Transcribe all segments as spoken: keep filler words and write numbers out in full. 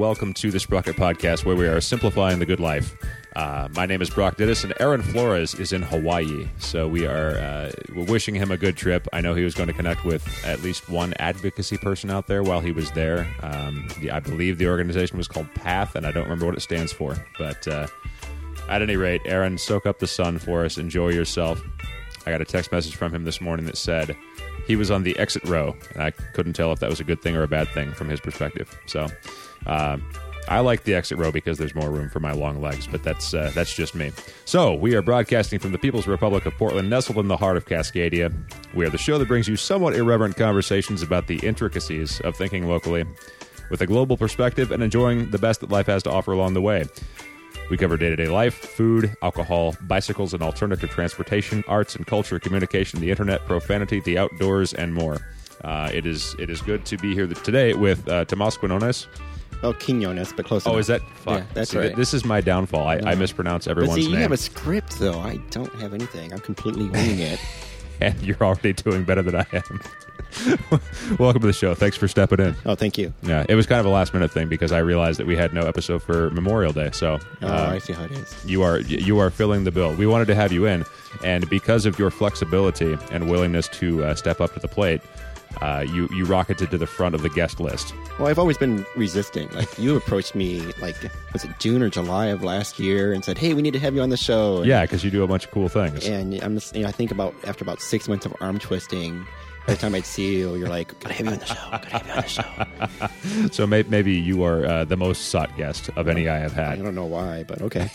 welcome to the Sprocket Podcast, where we are simplifying the good life. Uh, my name is Brock Dittis, and Aaron Flores is in Hawaii, so we are uh, we're wishing him a good trip. I know he was going to connect with at least one advocacy person out there while he was there. Um, the, I believe the organization was called PATH, and I don't remember what it stands for. But uh, at any rate, Aaron, soak up the sun for us. Enjoy yourself. I got a text message from him this morning that said he was on the exit row, and I couldn't tell if that was a good thing or a bad thing from his perspective. So uh, I like the exit row because there's more room for my long legs, but that's uh, that's just me. So we are broadcasting from the People's Republic of Portland, nestled in the heart of Cascadia. We are the show that brings you somewhat irreverent conversations about the intricacies of thinking locally with a global perspective and enjoying the best that life has to offer along the way. We cover day-to-day life, food, alcohol, bicycles and alternative transportation, arts and culture, communication, the internet, profanity, the outdoors, and more. Uh, it is it is good to be here today with uh, Tomas Quinones. Oh, Quinones, but close enough. Oh, is that? Fuck. Yeah, that's See, right. This is my downfall. I, No. I mispronounce But everyone's see, you name. have a script, though. I don't have anything. I'm completely winging it. And you're already doing better than I am. Welcome to the show. Thanks for stepping in. Oh, thank you. Yeah, it was kind of a last-minute thing because I realized that we had no episode for Memorial Day. So Oh, uh, I see how it is. you are you are filling the bill. We wanted to have you in, and because of your flexibility and willingness to uh, step up to the plate, uh, you you rocketed to the front of the guest list. Well, I've always been resistant. Like, you approached me, like, was it June or July of last year and said, hey, we need to have you on the show. And, Yeah, because you do a bunch of cool things. And I'm just, you know, I think about, after about six months of arm twisting, every time I'd see you, you're like, gotta have you on the show, gotta have you on the show. So may, maybe you are uh, the most sought guest of any I have I had. don't know why, but okay.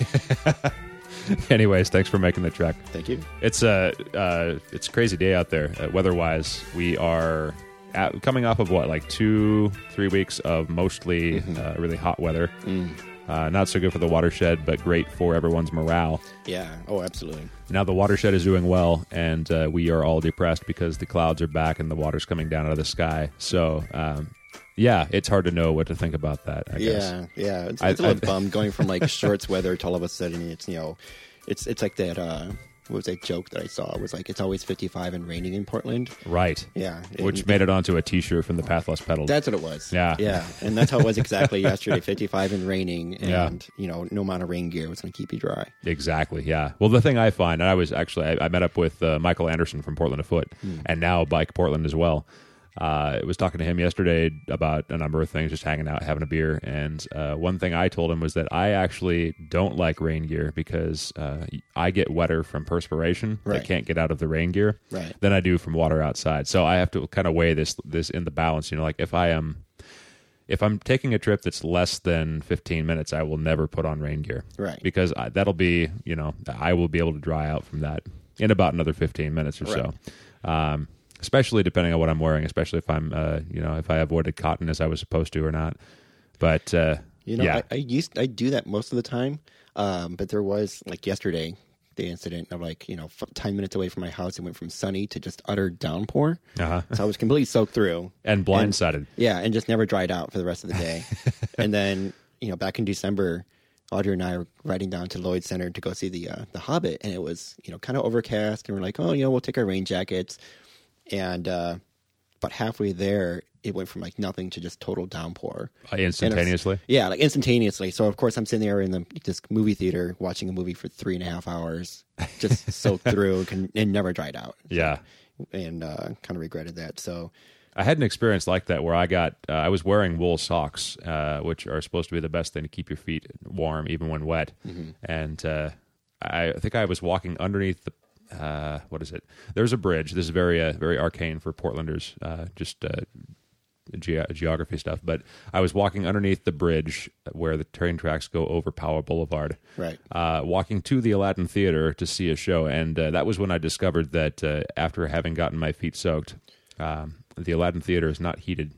Anyways, thanks for making the trek. Thank you. It's a uh, it's a crazy day out there, uh, weather-wise. We are at, coming off of what, like two, three weeks of mostly Mm-hmm. uh, really hot weather. Mm. Uh, not so good for the watershed, but great for everyone's morale. Yeah. Oh, absolutely. Now the watershed is doing well, and uh, we are all depressed because the clouds are back and the water's coming down out of the sky. So, um, yeah, it's hard to know what to think about that, I guess. Yeah, yeah. It's, I- it's a little I- bummed going from like shorts weather to all of a sudden it's, you know, it's it's like that, uh, what was that joke that I saw? It was like, it's always fifty-five and raining in Portland. Right. Yeah. Which And- made it onto a T-shirt from the Path Less Pedaled. That's what it was. Yeah. Yeah. And that's how it was exactly yesterday, fifty-five and raining. And, Yeah. you know, no amount of rain gear was going to keep you dry. Exactly, yeah. Well, the thing I find, and I was actually, I, I met up with uh, Michael Anderson from Portland Afoot, and now Bike Portland as well. Uh, I was talking to him yesterday about a number of things, just hanging out, having a beer, and uh, one thing I told him was that I actually don't like rain gear because uh, I get wetter from perspiration that Right. can't get out of the rain gear Right. than I do from water outside. So I have to kind of weigh this this in the balance. You know, like if I am if I'm taking a trip that's less than fifteen minutes, I will never put on rain gear. Right. Because I, that'll be, you know, I will be able to dry out from that in about another fifteen minutes or so. Um, especially depending on what I'm wearing, especially if I'm, uh, you know, if I avoided cotton as I was supposed to or not. But, uh, You know, yeah. I, I used I do that most of the time, um, but there was like yesterday the incident of like you know f- ten minutes away from my house, it went from sunny to just utter downpour. Uh-huh. So I was completely soaked through, And blindsided. yeah, and just never dried out for the rest of the day. And then you know back in December, Audrey and I were riding down to Lloyd Center to go see the uh, the Hobbit, and it was you know kind of overcast, and we're like, oh, you know, we'll take our rain jackets, and uh, about halfway there, it went from like nothing to just total downpour. Uh, instantaneously. And it's- yeah, like instantaneously. So of course I'm sitting there in the this movie theater watching a movie for three and a half hours, just soaked through and, and never dried out. Yeah. And uh, kind of regretted that. So I had an experience like that where I got, uh, I was wearing wool socks, uh, which are supposed to be the best thing to keep your feet warm even when wet. Mm-hmm. And uh, I think I was walking underneath the, uh, what is it? There's a bridge. This is very, uh, very arcane for Portlanders, uh, just uh, ge- geography stuff. But I was walking underneath the bridge where the train tracks go over Powell Boulevard. Right. Uh, walking to the Aladdin Theater to see a show. And uh, that was when I discovered that uh, after having gotten my feet soaked, um, the Aladdin Theater is not heated.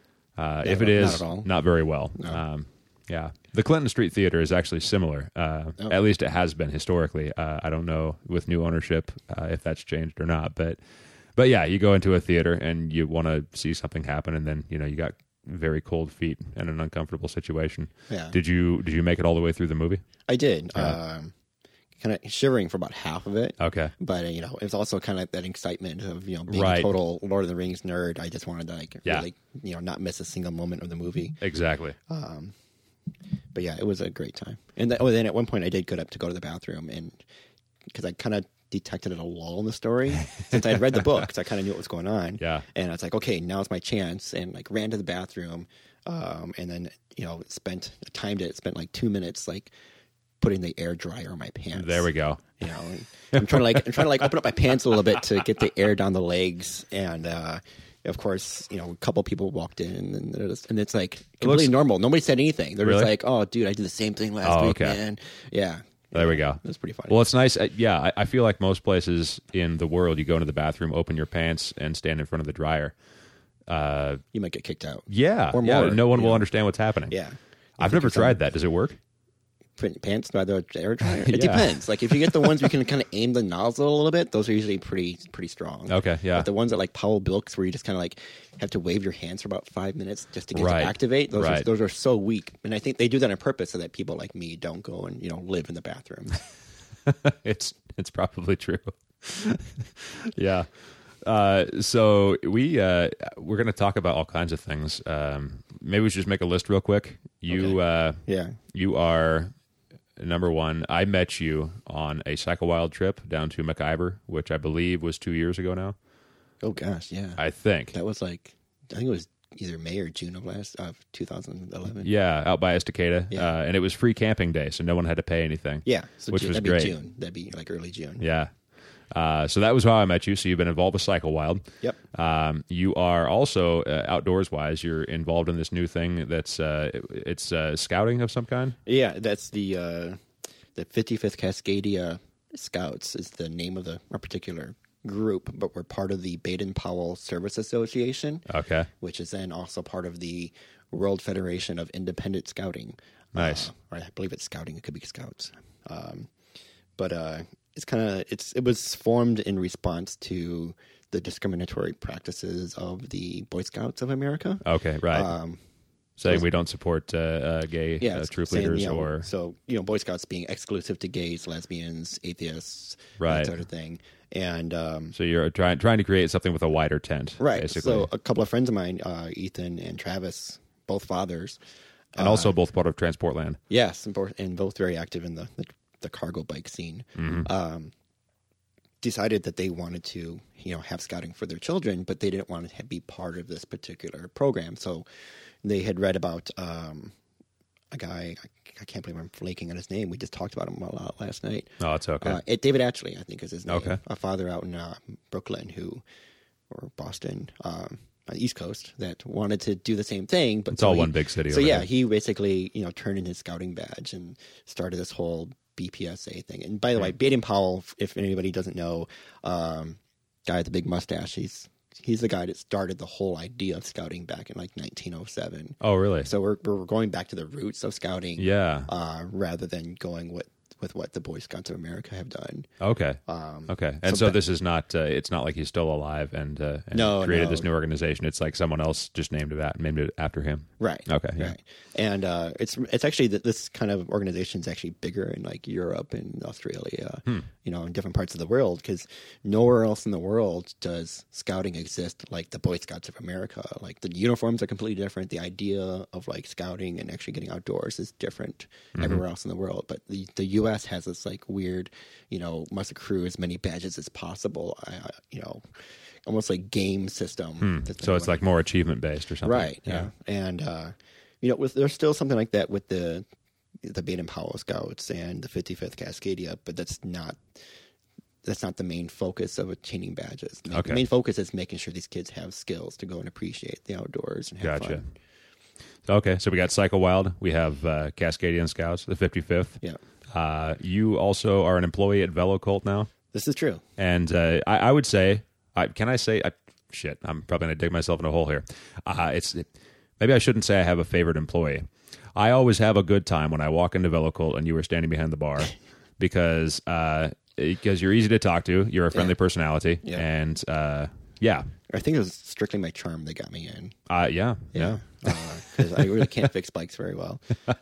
Uh, Yeah, if it not is, at all. not very well. No. Um, yeah. The Clinton Street Theater is actually similar. Uh, Oh. At least it has been historically. Uh, I don't know with new ownership uh, if that's changed or not. But, but yeah, you go into a theater and you want to see something happen, and then you know you got very cold feet and an uncomfortable situation. Yeah. Did you did you make it all the way through the movie? I did. Yeah. Um, kind of shivering for about half of it. Okay. But, uh, you know, it was also kind of that excitement of, you know, being Right. a total Lord of the Rings nerd. I just wanted to, like, Yeah. really, you know, not miss a single moment of the movie. Exactly. Um, but yeah, it was a great time. And then, oh, then at one point I did get up to go to the bathroom, and because I kind of detected a lull in the story since I had read the book, so I kind of knew what was going on. Yeah. And I was like, okay, now's my chance, and like ran to the bathroom, um, and then you know spent timed it, spent like two minutes like putting the air dryer on my pants. There we go. You know, I'm trying to like I'm trying to like open up my pants a little bit to get the air down the legs, and uh, of course, you know, a couple people walked in, and they're just, and it's like completely looks, normal. Nobody said anything. They're really? just like, "Oh, dude, I did the same thing last oh, week, okay. man." Yeah, there yeah, we go. It was pretty funny. Well, it's nice. Uh, yeah, I, I feel like most places in the world, you go into the bathroom, open your pants, and stand in front of the dryer. Uh, you might get kicked out. yeah, or yeah. more, No one will know? understand what's happening. Yeah, I've never tried that. Does it work? Putting pants by the air dryer. It Yeah. depends. Like if you get the ones where you can kind of aim the nozzle a little bit, those are usually pretty pretty strong. Okay, yeah. But the ones that like Powell Bilks, where you just kind of like have to wave your hands for about five minutes just to get Right. to activate, those Right. are, those are so weak. And I think they do that on purpose so that people like me don't go and you know live in the bathroom. it's it's probably true. yeah. Uh, so we uh, we're going to talk about all kinds of things. Um, maybe we should just make a list real quick. You uh, Yeah. you are number one. I met you on a Cycle Wild trip down to McIver, which I believe was two years ago now. Oh gosh, yeah. I think. That was like I think it was either May or June of last of twenty eleven. Yeah, out by Estacada, Yeah. uh, and it was free camping day, so no one had to pay anything. Yeah. So which June, was that'd great. be June. That'd be like early June. Yeah. Uh, so that was how I met you. So you've been involved with Cycle Wild. Yep. Um, you are also uh, outdoors wise. You're involved in this new thing that's uh, it- it's uh, scouting of some kind. Yeah, that's the uh, the fifty-fifth Cascadia Scouts is the name of the a particular group, but we're part of the Baden-Powell Service Association, Okay. which is then also part of the World Federation of Independent Scouting. Nice. Uh, or I believe it's Scouting. It could be Scouts. Um, but uh, it's kind of it's it was formed in response to the discriminatory practices of the Boy Scouts of America. Okay. Right. Um, Saying we don't support uh, uh, gay yeah, uh, troop saying, leaders you know, or so you know Boy Scouts being exclusive to gays, lesbians, atheists, Right. that sort of thing, and um, so you're trying trying to create something with a wider tent, right. Basically, So a couple of friends of mine, uh, Ethan and Travis, both fathers, and also both part of Transportland. yes, and both, and both very active in the the, the cargo bike scene. Mm-hmm. Um, decided that they wanted to, you know, have scouting for their children, but they didn't want to be part of this particular program. So they had read about um, a guy. I, I can't believe I'm flaking on his name. We just talked about him a lot last night. Oh, it's okay. Uh, it, David Atchley, I think, is his name. Okay. A father out in uh, Brooklyn who, or Boston, um, on the East Coast, that wanted to do the same thing. But It's so all he- one big city So over yeah, there. he basically you know turned in his scouting badge and started this whole B P S A thing. And by the way, Baden Powell, if anybody doesn't know, um, guy with the big mustache, he's he's the guy that started the whole idea of scouting back in like nineteen oh seven. oh, really? So we're we're going back to the roots of scouting, Yeah. uh, rather than going with with what the Boy Scouts of America have done. Okay. Um, Okay. And so so, ba- this is not. Uh, it's not like he's still alive and, uh, and No, created no. this new organization. It's like someone else just named it that, named it after him. Right. Okay, yeah. Right. And uh, it's it's actually that this kind of organization is actually bigger in like Europe and Australia, Hmm. you know, in different parts of the world, because nowhere else in the world does scouting exist like the Boy Scouts of America. Like the uniforms are completely different. The idea of like scouting and actually getting outdoors is different Mm-hmm. everywhere else in the world. But the the U S has this like weird, you know, must accrue as many badges as possible. Uh, you know, almost like game system. that's been So it's going like more achievement based or something. Right. Yeah. And uh, you know, with, there's still something like that with the the Baden Powell Scouts and the fifty-fifth Cascadia, but that's not that's not the main focus of obtaining badges. The main, Okay. the main focus is making sure these kids have skills to go and appreciate the outdoors and have Gotcha. fun. Okay. So we got Cycle Wild. We have uh, Cascadian Scouts, the fifty-fifth. Yeah, Uh, you also are an employee at VeloCult now. this is true. And uh, I, I would say, I, can I say, I, shit, I'm probably going to dig myself in a hole here. Uh, it's maybe I shouldn't say I have a favorite employee. I always have a good time when I walk into VeloCult and you were standing behind the bar because uh, because you're easy to talk to, you're a friendly Yeah. personality, Yeah. and uh, yeah, I think it was strictly my charm that got me in. uh, yeah, yeah. Because I really can't fix bikes very well.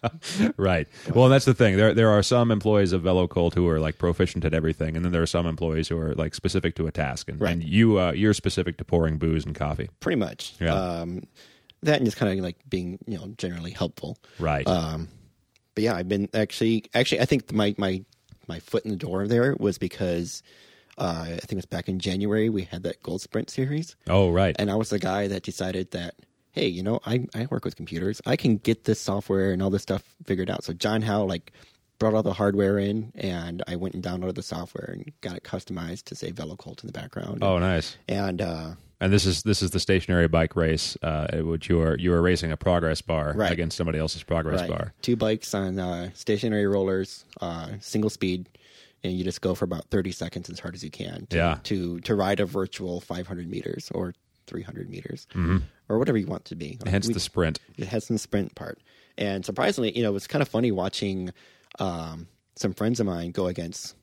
Right. Well, and that's the thing. There there are some employees of VeloCult who are like proficient at everything, and then there are some employees who are like specific to a task. And, Right. and you uh, you're specific to pouring booze and coffee. Pretty much. Yeah. Um, that and just kind of like being, you know, generally helpful. Right. Um, but yeah, I've been actually, actually, I think my, my, my foot in the door there was because uh, I think it was back in January, we had that Gold Sprint series. Oh, right. And I was the guy that decided that, hey, you know, I, I work with computers. I can get this software and all this stuff figured out. So John Howe, like, brought all the hardware in, and I went and downloaded the software and got it customized to say Velocolt in the background. Oh, nice. And uh, and this is this is the stationary bike race, uh, at which you are you are racing a progress bar Right. against somebody else's progress right, bar. two bikes on uh, stationary rollers, uh, single speed, and you just go for about thirty seconds as hard as you can to Yeah. to, to ride a virtual five hundred meters or three hundred meters Mm-hmm. or whatever you want to be. Hence We- the sprint. It has some sprint part. And surprisingly, you know, it was kind of funny watching um, some friends of mine go against,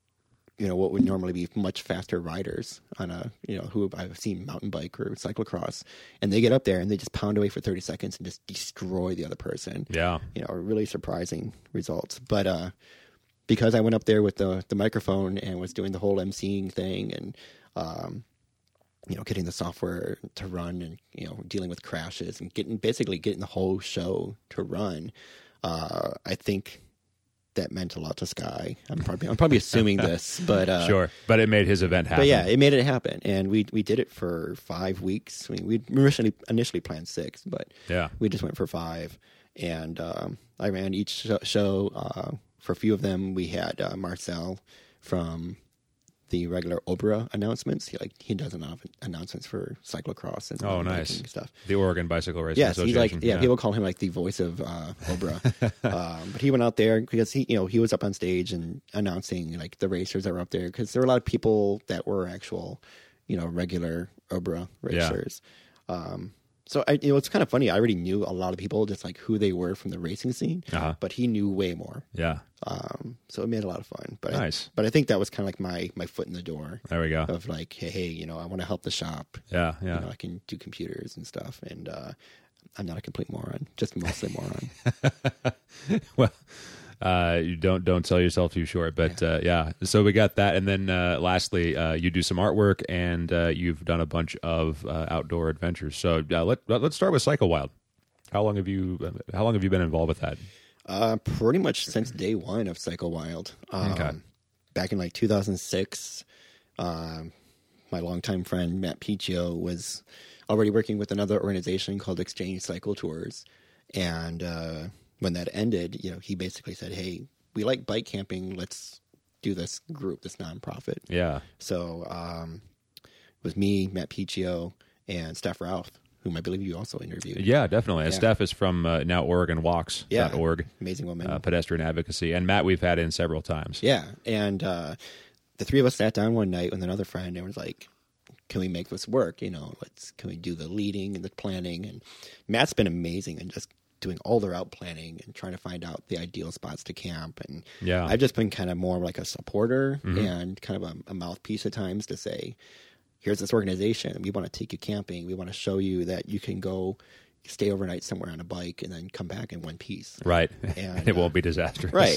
you know, what would normally be much faster riders on a, you know, who I've seen mountain bike or cyclocross. And they get up there and they just pound away for thirty seconds and just destroy the other person. Yeah. You know, really surprising results. But uh, because I went up there with the, the microphone and was doing the whole emceeing thing and, um, you know, getting the software to run and, you know, dealing with crashes and getting basically getting the whole show to run. Uh, I think that meant a lot to Sky. I'm probably, I'm probably assuming this, but, uh, Sure. But it made his event happen. but yeah, it made it happen. And we, we did it for five weeks. I mean, we initially, initially planned six, but Yeah. we just went for five. And, um, I ran each show, show uh, for a few of them. We had, uh, Marcel from the regular Obra announcements. He like he does annou- announcements for cyclocross and Oh, mountain nice. biking and stuff. The Oregon Bicycle Racing Yes, he's like Association. yeah, People call him like the voice of uh, Obra. um, but he went out there because he you know he was up on stage and announcing like the racers that were up there because there were a lot of people that were actual you know regular Obra racers. Um, so I, you know, it's kind of funny. I already knew a lot of people, just like who they were from the racing scene, Uh-huh. but he knew way more. Yeah. Um, so it made a lot of fun. But Nice. I, but I think that was kind of like my my foot in the door There we go. of like, hey, hey, you know, I want to help the shop. Yeah. Yeah. You know, I can do computers and stuff, and uh, I'm not a complete moron, just mostly a moron. Well, uh, you don't don't sell yourself too short, but uh, yeah. So we got that, and then uh, lastly, uh, you do some artwork, and uh, you've done a bunch of uh, outdoor adventures. So uh, let let's start with Cycle Wild. How long have you How long have you been involved with that? Uh, pretty much since day one of Cycle Wild. Um, Okay. Back in like two thousand six, um, my longtime friend Matt Piccio was already working with another organization called Exchange Cycle Tours, and uh, when that ended, you know, he basically said, "Hey, we like bike camping. Let's do this group, this nonprofit." Yeah. So um, it was me, Matt Piccio, and Steph Routh, whom I believe you also interviewed. Yeah, definitely. And Yeah. Steph is from uh, now Oregon Walks dot org, Amazing woman. uh, pedestrian advocacy, and Matt we've had in several times. Yeah, and uh, the three of us sat down one night with another friend and was like, "Can we make this work? You know, let's can we do the leading and the planning?" And Matt's been amazing and just doing all the route planning and trying to find out the ideal spots to camp. And Yeah. I've just been kind of more like a supporter Mhm. and kind of a, a mouthpiece at times to say, "Here's this organization. We want to take you camping. We want to show you that you can go." Stay overnight somewhere on a bike and then come back in one piece. Right. And, it uh, won't be disastrous. Right.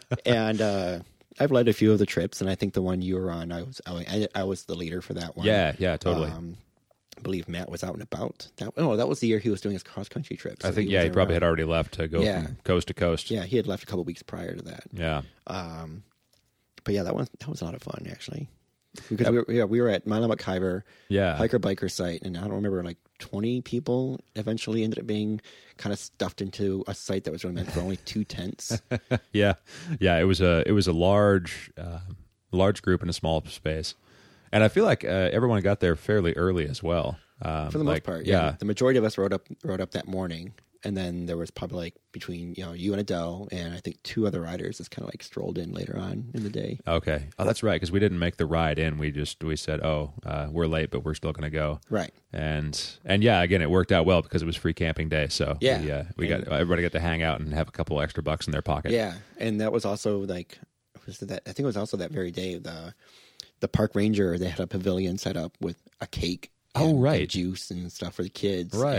and uh, I've led a few of the trips, and I think the one you were on, I was I, I was the leader for that one. Yeah, yeah, totally. Um, I believe Matt was out and about. That oh, that was the year he was doing his cross country trips. I think, yeah, he probably had already left to go Yeah. from coast to coast. Yeah, he had left a couple weeks prior to that. Yeah. Um, but yeah, that was that was a lot of fun actually. Because we were, yeah, we were at Milamakaiver Yeah. hiker biker site, and I don't remember like twenty people eventually ended up being kind of stuffed into a site that was really meant for only two tents. Yeah. Yeah. It was a, it was a large, uh, large group in a small space. And I feel like uh, everyone got there fairly early as well. Um, For the like, most part, yeah. yeah. The majority of us rode up rode up that morning, and then there was probably like between you know you and Adele and I think two other riders just kind of like strolled in later on in the day. Okay. Oh, that's right. Because we didn't make the ride in. We just we said, oh, uh, we're late, but we're still going to go. Right. And and yeah, again, it worked out well because it was free camping day. So Yeah. we, uh, we And- got everybody got to hang out and have a couple extra bucks in their pocket. Yeah, and that was also like was that I think it was also that very day the the park ranger, they had a pavilion set up with a cake. Oh, and- right. and juice and stuff for the kids. Right. And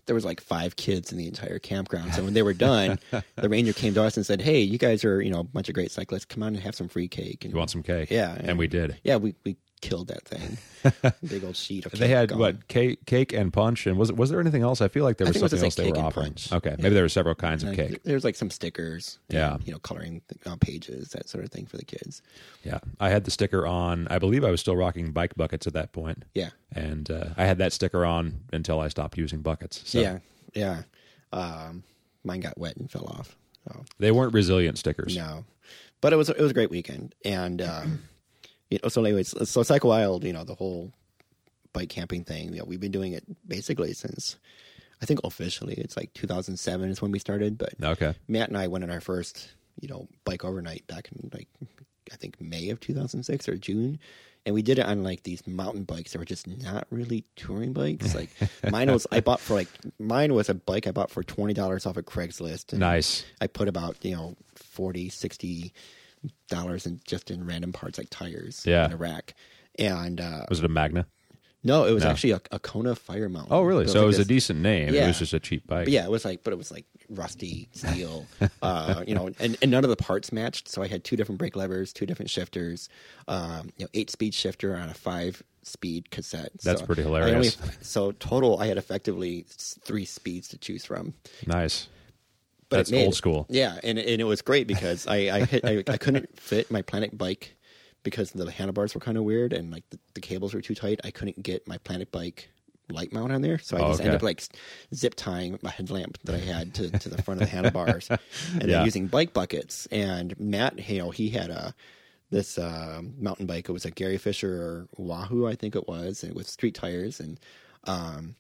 there was like five kids in the entire campground. So when they were done, the ranger came to us and said, "Hey, you guys are, you know, a bunch of great cyclists. Come on and have some free cake." And You want some cake? Yeah, And, and- we did. yeah, we we killed that thing. Big old sheet of cake. They had gone. what cake, cake and punch, and was was there anything else? I feel like there I was think it was something just, else like, they were cake and offering. punch. Okay, maybe there were several kinds of Like, cake. There's like some stickers. and, Yeah. you know, coloring uh, pages, that sort of thing for the kids. Yeah, I had the sticker on. I believe I was still rocking bike buckets at that point, Yeah, and uh, I had that sticker on until I stopped using buckets. So yeah, yeah. Um, mine got wet and fell off. So. they weren't resilient stickers. No, but it was it was a great weekend, and um, you know. So, anyways, so Cycle Wild, you know, the whole bike camping thing. You know, we've been doing it basically since I think officially it's like two thousand seven is when we started. But Okay. Matt and I went on our first, you know, bike overnight back in like I think May of two thousand six or June. And we did it on like these mountain bikes that were just not really touring bikes. Like mine was, I bought for like, mine was a bike I bought for twenty dollars off of Craigslist. And Nice. I put about, you know, forty, sixty dollars in just in random parts like tires Yeah. in a rack. And uh, Was it a Magna? no, it was No. actually a, a Kona Fire Mountain. Oh, really? It So it like was a this- decent name. It Yeah. was just a cheap bike. But yeah, it was like, but it was like rusty steel, uh, you know, and, and none of the parts matched. So I had two different brake levers, two different shifters, um, you know, eight speed shifter on a five speed cassette. That's So pretty I only- hilarious. so total, I had effectively s- three speeds to choose from. Nice. But That's it made old it. school. Yeah, and and it was great because I I, hit, I I couldn't fit my Planet bike because the handlebars were kind of weird and like the, the cables were too tight. I couldn't get my Planet bike light mount on there, so I Oh, just okay. ended up like zip tying my headlamp that I had to, to the front of the handlebars, and Yeah. then using bike buckets. And Matt, you know, he had a this uh, mountain bike. It was a Gary Fisher Wahoo, I think it was, and with street tires, and um,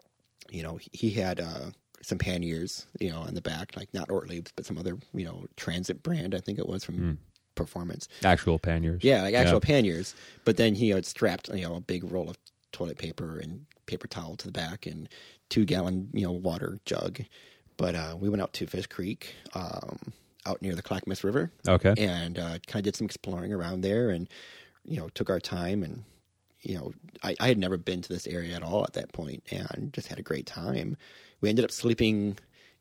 you know, he had uh, some panniers, you know, on the back, like not Ortlieb's, but some other, you know, Transit brand, I think it was from Performance. Actual panniers. Yeah, like actual panniers. But then he had strapped, you know, a big roll of toilet paper and paper towel to the back and two gallon, you know, water jug. But uh, we went out to Fish Creek, um, out near the Clackamas River, Okay. and uh, kind of did some exploring around there, and you know, took our time. And you know, I, I had never been to this area at all at that point, and just had a great time. We ended up sleeping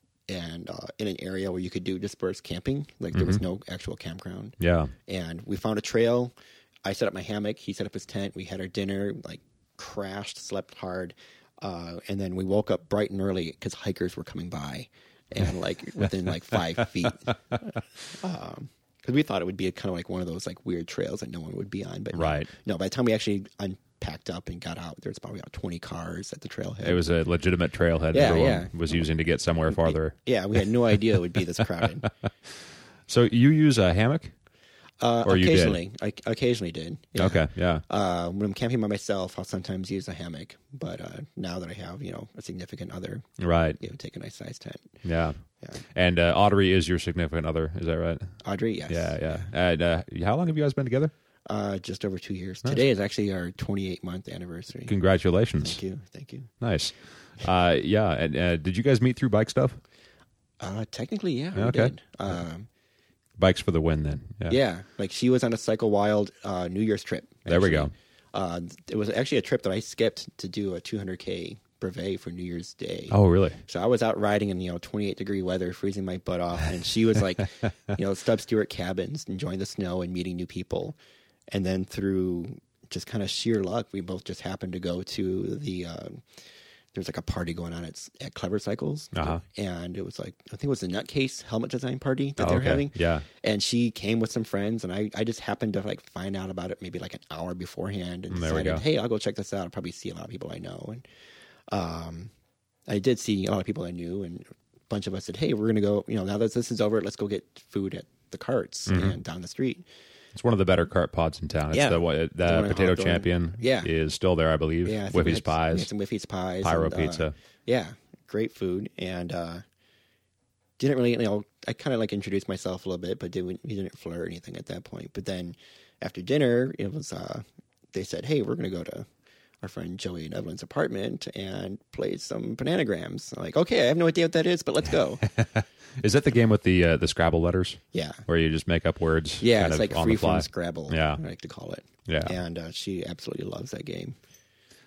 and uh, in an area where you could do dispersed camping, like there was no actual campground. Yeah. And we found a trail. I set up my hammock. He set up his tent. We had our dinner. Like crashed, slept hard, uh, and then we woke up bright and early because hikers were coming by, and like within like five feet, because um, we thought it would be a, kind of like one of those like weird trails that no one would be on. But no. Right. no, by the time we actually unpacked up and got out, there was probably about twenty cars at the trailhead. It was a legitimate trailhead Yeah, everyone yeah. was using to get somewhere farther. Yeah, we had no idea it would be this crowded. So you use a hammock? Uh, Or you did? occasionally, I occasionally did. Yeah. Okay, yeah. Uh, when I'm camping by myself, I'll sometimes use a hammock. But uh, now that I have, you know, a significant other, Right. you know, take a nice size tent. Yeah. Yeah. And uh, Audrey is your significant other, is that right? Audrey, yes. Yeah, yeah. And uh, how long have you guys been together? Uh, just over two years. Today is actually our twenty-eight month anniversary. Congratulations. Thank you. Thank you. Nice. Uh, yeah. And uh, did you guys meet through bike stuff? Uh, technically, yeah, we Okay. did. Um, Bikes for the win, then. Yeah. yeah, like she was on a Cycle Wild uh, New Year's trip. There we actually. go. Uh, it was actually a trip that I skipped to do a two hundred K brevet for New Year's Day. Oh, really? So I was out riding in, you know, twenty-eight degree weather, freezing my butt off. And she was like, you know, Stubb Stewart cabins, enjoying the snow and meeting new people. And then through just kind of sheer luck, we both just happened to go to the, uh, there's like a party going on at, at Clever Cycles. Uh-huh. And it was like, I think it was the Nutcase helmet design party that Oh, they're okay. having. Yeah. And she came with some friends, and I, I just happened to like find out about it maybe like an hour beforehand, and There we decided, go. hey, I'll go check this out. I'll probably see a lot of people I know. And um, I did see a lot of people I knew, and a bunch of us said, hey, we're going to go, you know, now that this is over, let's go get food at the carts Mm-hmm. and down the street. It's one of the better cart pods in town. It's Yeah. the, what- The one the in Potato Hawthorne. Champion Yeah. is still there, I believe. Yeah, I think we Whiffy's had- We Pies. had some Whiffy's Pies. Pyro and, uh, Pizza. yeah, great food. And uh, didn't really, you know, I kind of like introduced myself a little bit, but didn't, we didn't flirt or anything at that point. But then after dinner, it was, uh, they said, hey, we're going to go to our friend Joey and Evelyn's apartment and play some bananagrams. I'm like, okay, I have no idea what that is, but let's go. Is that the game with the uh, the Scrabble letters? Yeah. Where you just make up words? Yeah, kind it's of like on free the fly? from Scrabble, Yeah. I like to call it. Yeah. And uh, she absolutely loves that game.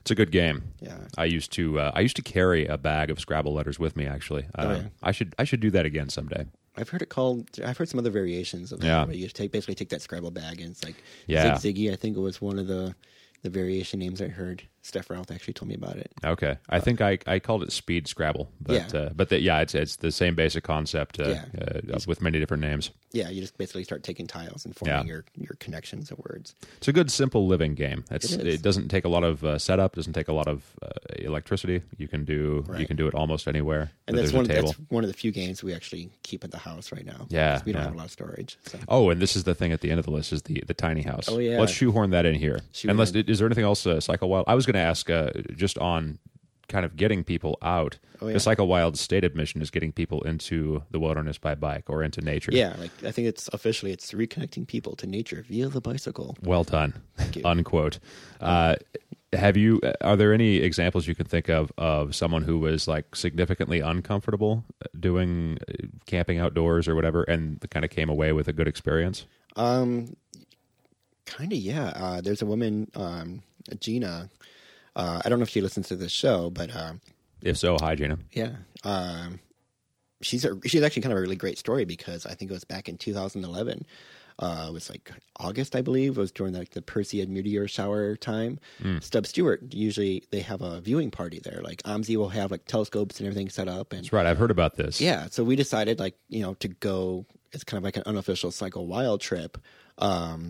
It's a good game. Yeah. I used to uh, I used to carry a bag of Scrabble letters with me. Actually, uh, Oh, yeah. I should I should do that again someday. I've heard it called. I've heard some other variations of that. Yeah. Where you take basically take that Scrabble bag and it's like Yeah. Zig Ziggy. I think it was one of the the variation names I heard. Steph Routh actually told me about it. Okay, I think I, I called it Speed Scrabble, but Yeah. uh, but the, yeah, it's it's the same basic concept uh, Yeah. uh, with many different names. Yeah, you just basically start taking tiles and forming Yeah. your, your connections of words. It's a good, simple living game. It's, It it, is. doesn't take a lot of uh, setup. Doesn't take a lot of uh, electricity. You can do you Right. can do it almost anywhere. And that that's there's one a table. that's one of the few games we actually keep at the house right now. Yeah, 'Cause we don't yeah. have a lot of storage. So. Oh, and this is the thing at the end of the list is the, the tiny house. Oh, yeah. Let's shoehorn that in here. Shoehorn. Unless is there anything else uh, Cycle Wild? I was going to ask uh, just on kind of getting people out. Oh, yeah. The Cycle Wild's stated mission is getting people into the wilderness by bike or into nature. Yeah, like I think it's officially it's reconnecting people to nature via the bicycle. Well done. Thank you. Unquote. Uh, have you? Are there any examples you can think of of someone who was like significantly uncomfortable doing uh, camping outdoors or whatever, and kind of came away with a good experience? Um, kind of, yeah. Uh, there's a woman, um, Gina. Uh, I don't know if she listens to this show, but um, If so, hi, Gina. yeah, um, she's a, she's actually kind of a really great story because I think it was back in two thousand eleven. Uh, it was like August, I believe. It was during like the Perseid meteor shower time. Mm. Stubb Stewart, usually they have a viewing party there. Like O M S I will have like telescopes and everything set up. And That's right. I've heard about this. yeah, so we decided like, you know, to go, it's kind of like an unofficial Cycle Wild trip, um,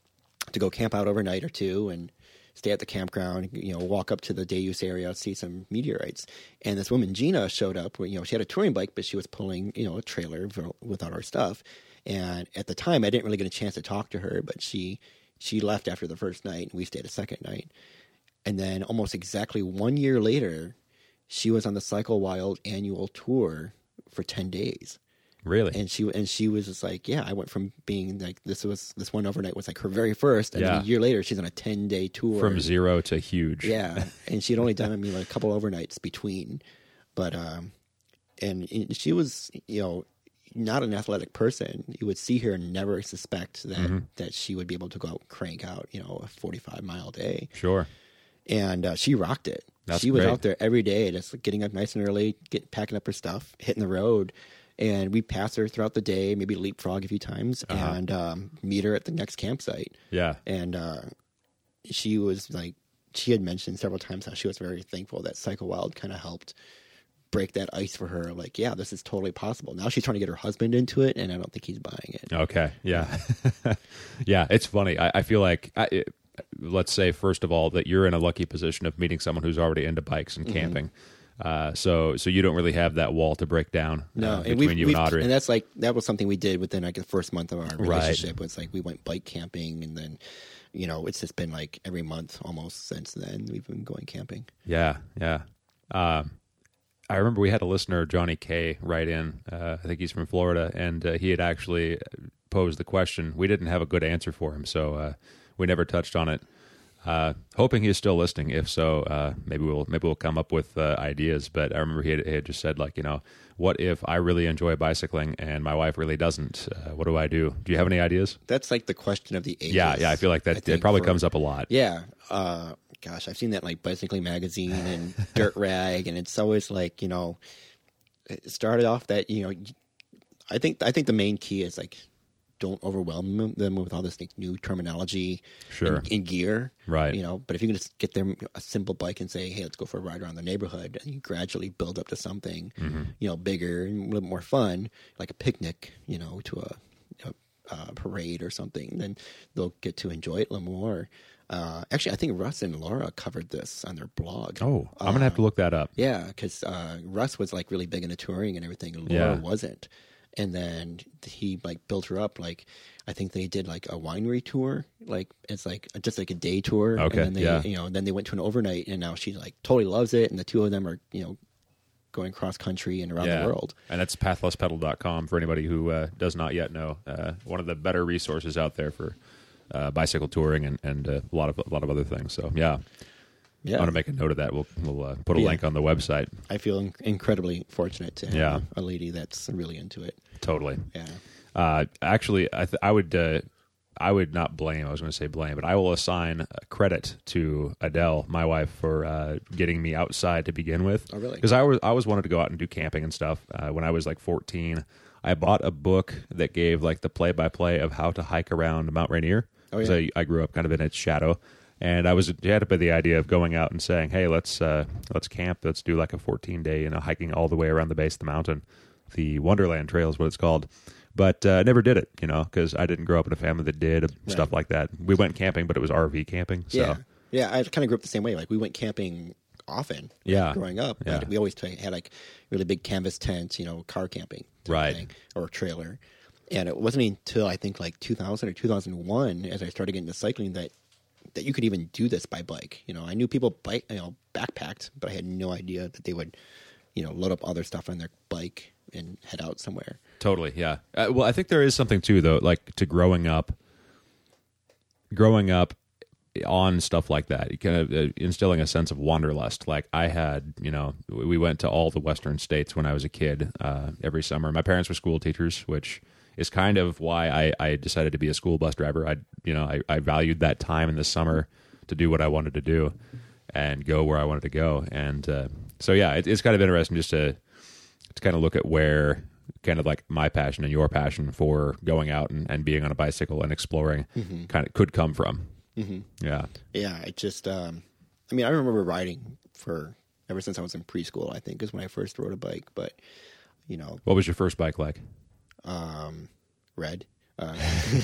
to go camp out overnight or two and stay at the campground, you know, walk up to the Deus area, see some meteorites. And this woman, Gina, showed up where, you know, she had a touring bike, but she was pulling, you know, a trailer for, without our stuff. And at the time, I didn't really get a chance to talk to her, but she she left after the first night, and we stayed a second night. And then almost exactly one year later, she was on the Cycle Wild annual tour for ten days. Really? And she and she was just like, yeah, I went from being like this was this one overnight was like her very first, and Yeah. then a year later she's on a ten day tour From zero to huge. Yeah, and she'd only done I mean like a couple overnights between, but um, and she was you know not an athletic person. You would see her and never suspect that Mm-hmm. that she would be able to go out and crank out you know a forty five mile day, Sure. and uh, she rocked it. That's she was great. out there every day, just getting up nice and early, get packing up her stuff, hitting the road. And we pass her throughout the day, maybe leapfrog a few times, Uh-huh. and um, meet her at the next campsite. Yeah. And uh, she was like, she had mentioned several times how she was very thankful that Cycle Wild kind of helped break that ice for her. Like, yeah, this is totally possible. Now she's trying to get her husband into it, and I don't think he's buying it. Okay. Yeah. Yeah. It's funny. I, I feel like, I, it, let's say, first of all, that you're in a lucky position of meeting someone who's already into bikes and camping. Uh, so, so you don't really have that wall to break down No, uh, and between we've, you we've, and Audrey. and that's like that was something we did within like the first month of our Right. relationship. Was like we went bike camping, and then you know it's just been like every month almost since then we've been going camping. Yeah, yeah. Um, I remember we had a listener, Johnny K, write in. Uh, I think he's from Florida, and uh, he had actually posed the question. We didn't have a good answer for him, so uh, we never touched on it. Uh, hoping he's still listening. If so, uh, maybe we'll maybe we'll come up with uh, ideas. But I remember he had, he had just said, like, you know, what if I really enjoy bicycling and my wife really doesn't? Uh, what do I do? Do you have any ideas? That's like the question of the ages. Yeah, yeah. I feel like that I it think, probably for- comes up a lot. Yeah. Uh, gosh, I've seen that in, like Bicycling Magazine and Dirt Rag, and it's always like you know, it started off that you know, I think I think the main key is like don't overwhelm them with all this like, new terminology Sure. and, and gear, Right. You know, but if you can just get them a simple bike and say, hey, let's go for a ride around the neighborhood, and you gradually build up to something, Mm-hmm. you know, bigger and a little more fun, like a picnic, you know, to a, a, a parade or something, then they'll get to enjoy it a little more. Uh, actually, I think Russ and Laura covered this on their blog. Oh, I'm gonna have to look that up. Yeah, because uh, Russ was like really big into touring and everything, and Yeah. Laura wasn't. And then he like built her up. Like I think they did like a winery tour, like it's like just like a day tour. Okay, And then they, yeah. you know, then they went to an overnight, and now she like totally loves it. And the two of them are, you know, going cross country and around Yeah. the world. And that's pathless pedal dot com for anybody who uh, does not yet know. Uh, one of the better resources out there for uh, bicycle touring and, and uh, a lot of a lot of other things. So yeah, Yeah, I want to make a note of that. We'll we'll uh, put a Yeah. link on the website. I feel in- incredibly fortunate to have Yeah. a lady that's really into it. Totally. Yeah. Uh, actually, I th- I would uh, I would not blame. I was going to say blame, but I will assign credit to Adele, my wife, for uh, getting me outside to begin with. Oh, really? Because I was I always wanted to go out and do camping and stuff. Uh, when I was like fourteen, I bought a book that gave like the play by play of how to hike around Mount Rainier. Oh, Because yeah. I, I grew up kind of in its shadow. And I was had by the idea of going out and saying, "Hey, let's uh, let's camp. Let's do like a fourteen day, you know, hiking all the way around the base of the mountain. The Wonderland Trail is what it's called." But uh, I never did it, you know, because I didn't grow up in a family that did stuff Right. like that. We went camping, but it was R V camping. So. Yeah, yeah. I kind of grew up the same way. Like we went camping often. Yeah. growing up. Yeah. Like, we always t- had like really big canvas tents, you know, car camping, type Right. thing, or trailer. And it wasn't until I think like two thousand or two thousand one, as I started getting into cycling, that that you could even do this by bike. You know, I knew people bike, you know, backpacked, but I had no idea that they would, you know, load up other stuff on their bike and head out somewhere. Totally, yeah. Uh, well, I think there is something too, though, like to growing up, growing up on stuff like that, you kind of uh, instilling a sense of wanderlust. Like I had, you know, we went to all the Western states when I was a kid uh, every summer. My parents were school teachers, which is kind of why I, I decided to be a school bus driver. I, you know, I, I valued that time in the summer to do what I wanted to do and go where I wanted to go. And uh, so, yeah, it, it's kind of interesting just to to kind of look at where kind of like my passion and your passion for going out and, and being on a bicycle and exploring Mm-hmm. kind of could come from. Mm-hmm. Yeah. Yeah, it just, um, I mean, I remember riding for ever since I was in preschool, I think, is when I first rode a bike. But, you know, What was your first bike like? um, red. Uh,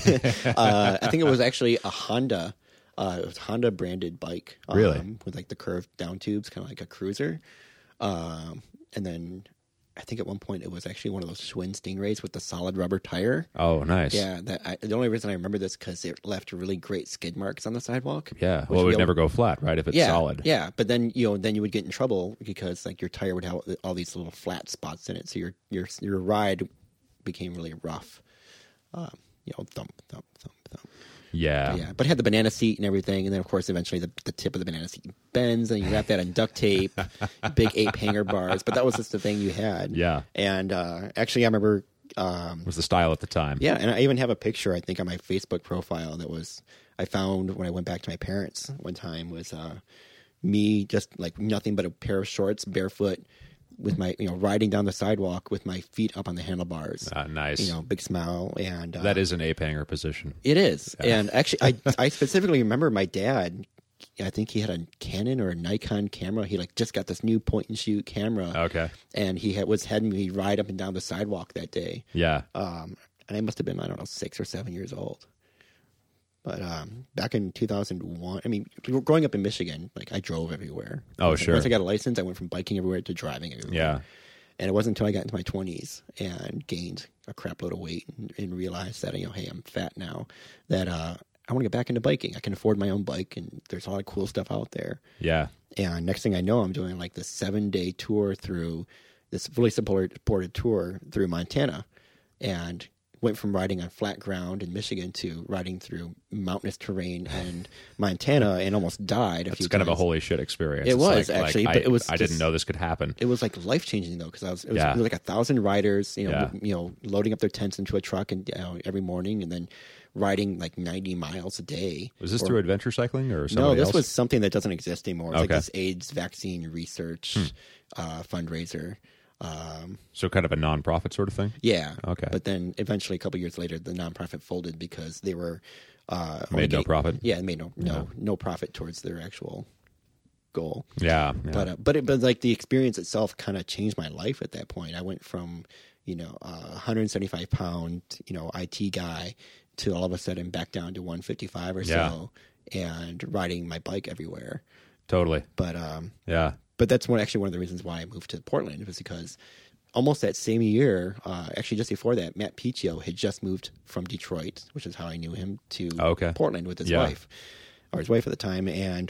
uh, I think it was actually a Honda. Uh, it was a Honda branded bike. Um, Really? With like the curved down tubes, kind of like a cruiser. Um, and then I think at one point it was actually one of those Schwinn Stingrays with the solid rubber tire. Oh, nice. Yeah, that I, the only reason I remember this because it left really great skid marks on the sidewalk. Yeah. Which Well, it we would al- never go flat, right? If it's yeah, solid. Yeah, but then you know, then you would get in trouble because like your tire would have all these little flat spots in it, so your your your ride became really rough. Um, you know, thump, thump, thump, thump. Yeah. Yeah, but it had the banana seat and everything, and then of course eventually the, the tip of the banana seat bends, and you wrap that in duct tape, big ape hanger bars. But that was just the thing you had. Yeah. And uh, actually, I remember. Um, Was the style at the time. yeah, and I even have a picture I think on my Facebook profile that was I found when I went back to my parents one time was uh, me just like nothing but a pair of shorts, barefoot, with my you know riding down the sidewalk with my feet up on the handlebars. Uh, nice. You know, big smile, and uh, That is an ape hanger position. it is. And actually, I I specifically remember my dad. I think he had a Canon or a Nikon camera. He like just got this new point and shoot camera. Okay. And he had, was having me ride up and down the sidewalk that day. Yeah. Um, and I must have been, I don't know, six or seven years old. But um, back in two thousand one, I mean, growing up in Michigan, like I drove everywhere. Oh, Once I- sure. Once I got a license, I went from biking everywhere to driving everywhere. Yeah. And it wasn't until I got into my twenties and gained a crap load of weight and, and realized that, you know, hey, I'm fat now, that uh, I want to get back into biking. I can afford my own bike, and there's a lot of cool stuff out there. Yeah. And next thing I know, I'm doing like this seven day tour through this fully supported supported tour through Montana, and went from riding on flat ground in Michigan to riding through mountainous terrain in Montana, and almost died a It's few kind times. of a holy shit experience. It It's was, like- actually, like, but I, it was I just- didn't know this could happen. It was like life changing though, because I was it was, Yeah. it was like a thousand riders, you know, Yeah. you know, loading up their tents into a truck and you know, every morning, and then riding like ninety miles a day. Was this Or- through adventure cycling or No, somebody this else? was something that doesn't exist anymore. It's like Okay. this AIDS vaccine research uh, fundraiser. Um, So kind of a non-profit sort of thing? yeah. Okay. But then eventually, a couple years later, the nonprofit folded because they were uh, only Made no getting- profit? Yeah, it made no no no profit towards their actual goal. Yeah. yeah. But uh, but it, but like the experience itself kind of changed my life at that point. I went from you know a one hundred seventy-five pound you know I T guy to all of a sudden back down to one fifty-five or Yeah. so, and riding my bike everywhere. Totally. But um, Yeah. but that's one actually one of the reasons why I moved to Portland was because almost that same year, uh, actually just before that, Matt Picchio had just moved from Detroit, which is how I knew him, to Okay. Portland with his Yeah. wife, or his wife at the time, and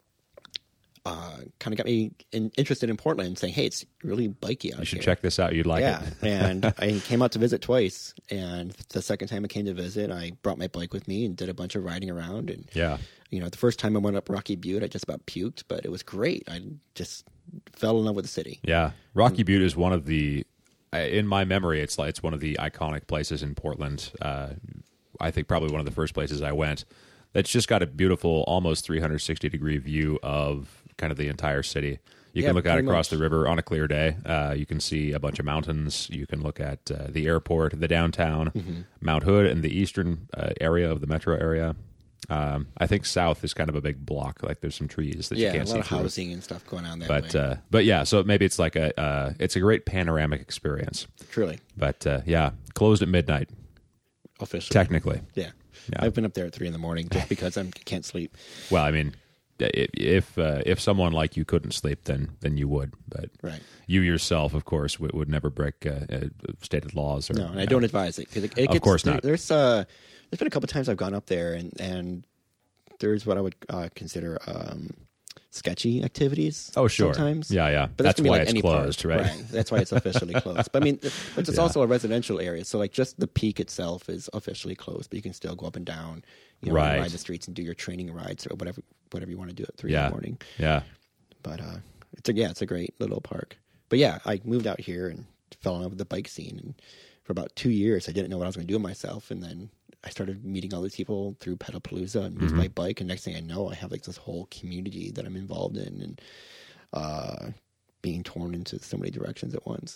uh, kind of got me in, interested in Portland, saying, "Hey, it's really bikey out You should here." check this out. You'd like yeah, it. and I came out to visit twice, and the second time I came to visit, I brought my bike with me and did a bunch of riding around. And Yeah. you know, the first time I went up Rocky Butte, I just about puked, but it was great. I just fell in love with the city. Yeah. Rocky Butte is one of the, in my memory, it's like it's one of the iconic places in Portland. Uh, I think probably one of the first places I went. That's just got a beautiful, almost three hundred sixty degree view of kind of the entire city. You Yeah, can look out pretty across much. the river on a clear day. Uh, you can see a bunch of mountains. You can look at uh, the airport, the downtown, Mm-hmm. Mount Hood, and the eastern uh, area of the metro area. Um, I think south is kind of a big block. Like there's some trees that Yeah, you can't a see lot of through. housing and stuff going on that But way. uh, but yeah, so maybe it's like a uh, it's a great panoramic experience. Truly, But uh, yeah, closed at midnight officially. technically. Yeah. Yeah. I've been up there at three in the morning just because I can't sleep. Well, I mean, i- if uh, if someone like you couldn't sleep, then then you would. But Right. you yourself, of course, would, would never break uh, uh, stated laws. Or, No, and I you know. don't advise it because it, it Of gets, course there- not. There's uh, there's been a couple times I've gone up there and and there's what I would uh, consider um, sketchy activities. Oh, sure. Sometimes, Yeah, yeah. But That's gonna be why like it's any closed, park. right? That's why it's officially closed. But I mean, but it's Yeah. also a residential area, so like just the peak itself is officially closed, but you can still go up and down, you know, Right. ride the streets and do your training rides or whatever whatever you want to do at three Yeah. in the morning. Yeah. But uh, it's a yeah, it's a great little park. But yeah, I moved out here and fell in love with the bike scene, and for about two years, I didn't know what I was going to do with myself, and then I started meeting all these people through Pedalpalooza and Move Mm-hmm. My Bike, and next thing I know, I have like this whole community that I'm involved in, and uh, being torn into so many directions at once.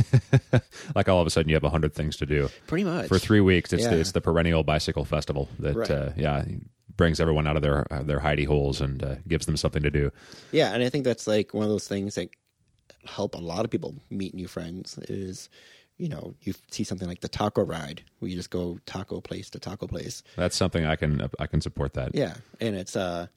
Like all of a sudden, you have a hundred things to do Pretty much for three weeks. It's Yeah. the, it's the perennial bicycle festival that Right. uh, yeah brings everyone out of their uh, their hidey holes and uh, gives them something to do. Yeah, and I think that's like one of those things that help a lot of people meet new friends is, you know, you see something like the taco ride where you just go taco place to taco place. That's something I can I can support that. Yeah, and it's uh,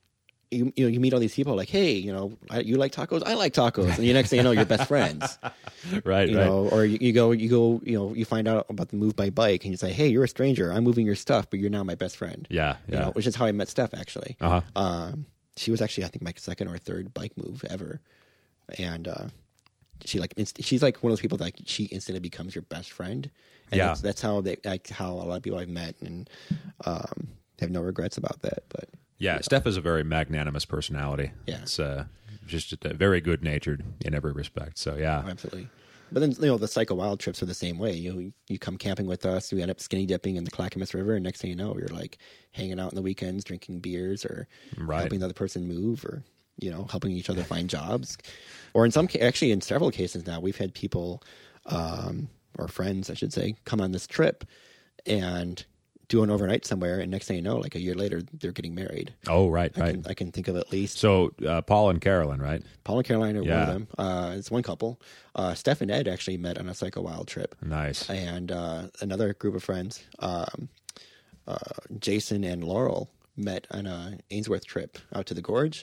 you you know you meet all these people like, hey, you know, I, you like tacos, I like tacos, and the next thing you know, you're best friends. Right, You right. know, or you, you go you go you know you find out about the Move by Bike, and you say, hey, you're a stranger, I'm moving your stuff, but you're now my best friend. Yeah, You yeah. know, which is how I met Steph actually. Uh-huh. Um, she was actually I think my second or third bike move ever, and uh, she like inst- she's like one of those people that like, she instantly becomes your best friend. And Yeah. that's, that's how they like how a lot of people I've met and um, have no regrets about that. But Yeah, Steph is a very magnanimous personality. Yeah. It's uh, just uh, very good natured in every respect. So yeah, absolutely. But then you know the Psycho Wild trips are the same way. You you come camping with us, we end up skinny dipping in the Clackamas River, and next thing you know, you're like hanging out on the weekends, drinking beers, or Right. helping the other person move, or you know helping each other find jobs. Or in some ca- actually in several cases now, we've had people um, or friends, I should say, come on this trip and do an overnight somewhere, and next thing you know, like a year later, they're getting married. Oh, right, I right. can, I can think of at least So uh, Paul and Carolyn, right? Paul and Caroline are one Yeah. of them. Uh, it's one couple. Uh, Steph and Ed actually met on a Psycho Wild trip. Nice. And uh, another group of friends, um, uh, Jason and Laurel, met on a Ainsworth trip out to the gorge.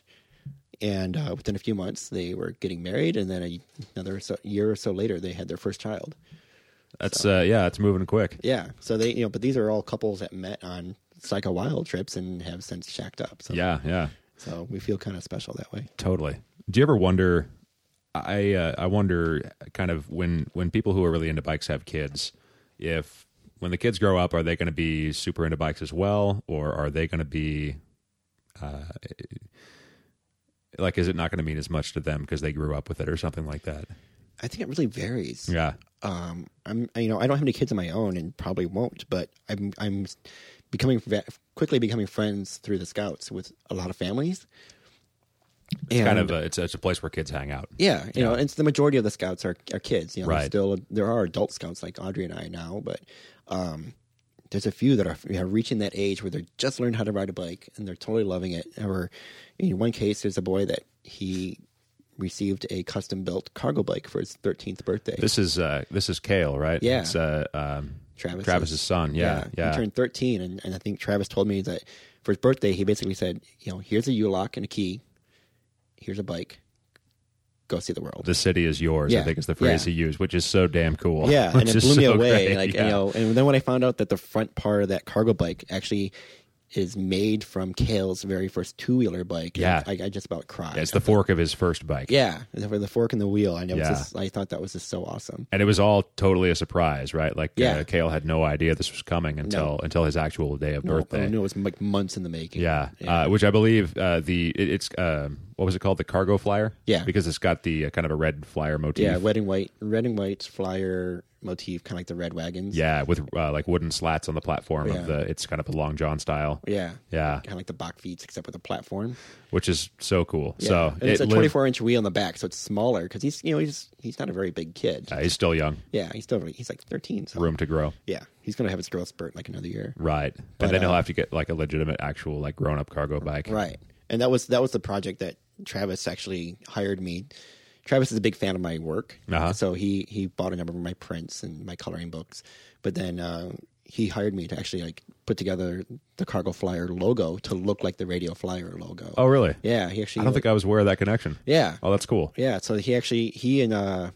And uh, within a few months, they were getting married. And then a, another so, year or so later, they had their first child. That's uh, yeah, it's moving quick. Yeah. So they, you know, but these are all couples that met on Psycho Wild trips and have since shacked up. So, Yeah, yeah, So we feel kind of special that way. totally. Do you ever wonder? I uh, I wonder kind of when when people who are really into bikes have kids, if when the kids grow up, are they going to be super into bikes as well, or are they going to be uh, like, is it not going to mean as much to them because they grew up with it or something like that? I think it really varies. Yeah. Um, I'm, you know, I don't have any kids of my own, and probably won't. But I'm, I'm becoming quickly becoming friends through the Scouts with a lot of families. It's kind of a, it's it's a place where kids hang out. yeah, you Yeah. know, it's the majority of the Scouts are, are kids. You know, Right. there's still there are adult Scouts like Audrey and I now, but um, there's a few that are you know, reaching that age where they're just learned how to ride a bike and they're totally loving it. Or in one case, there's a boy that he received a custom built cargo bike for his thirteenth birthday. This is uh, this is Kale, right? Yeah. It's uh, um, Travis's, Travis's son. Yeah, yeah. He turned thirteen, and, and I think Travis told me that for his birthday, he basically said, you know, here's a U-lock and a key. Here's a bike. Go see the world. The city is yours, I Yeah, think is the phrase yeah. he used, which is so damn cool. Yeah, and Which it is blew me so away. great. Like Yeah. you know, and then when I found out that the front part of that cargo bike actually is made from Kale's very first two-wheeler bike, Yeah. I, I just about cried. Yeah, it's the fork of his first bike. yeah, for the fork and the wheel. I know. Yeah. Just, I thought that was just so awesome. And it was all totally a surprise, right? Like Yeah. uh, Kale had no idea this was coming until No. until his actual day of No, birthday. I knew it was like months in the making. Yeah, Uh, which I believe uh, the it, it's um, what was it called, the cargo flyer? Yeah. because it's got the uh, kind of a red flyer motif. Yeah, red and white, red and white flyer motif, kind of like the red wagons. Yeah, with uh, like wooden slats on the platform Yeah. of the. It's kind of a long john style. Yeah. Yeah, Kind of like the Bach Feats, except with a platform. which is so cool. Yeah. So and it's a lived- twenty-four inch wheel in the back, so it's smaller because he's, you know, he's he's not a very big kid. uh, he's still young, Yeah, he's still he's like thirteen. So room to grow. yeah, he's gonna have his growth spurt in like another year. Right, But, and then he'll uh, have to get like a legitimate, actual, like grown up cargo bike. Right, and that was that was the project that Travis actually hired me. Travis is a big fan of my work, Uh-huh. so he he bought a number of my prints and my coloring books. But then uh, he hired me to actually like put together the Cargo Flyer logo to look like the Radio Flyer logo. Oh, really? yeah, he actually. I don't think I was aware of that connection. Yeah, Oh, that's cool. yeah. So he actually he and uh,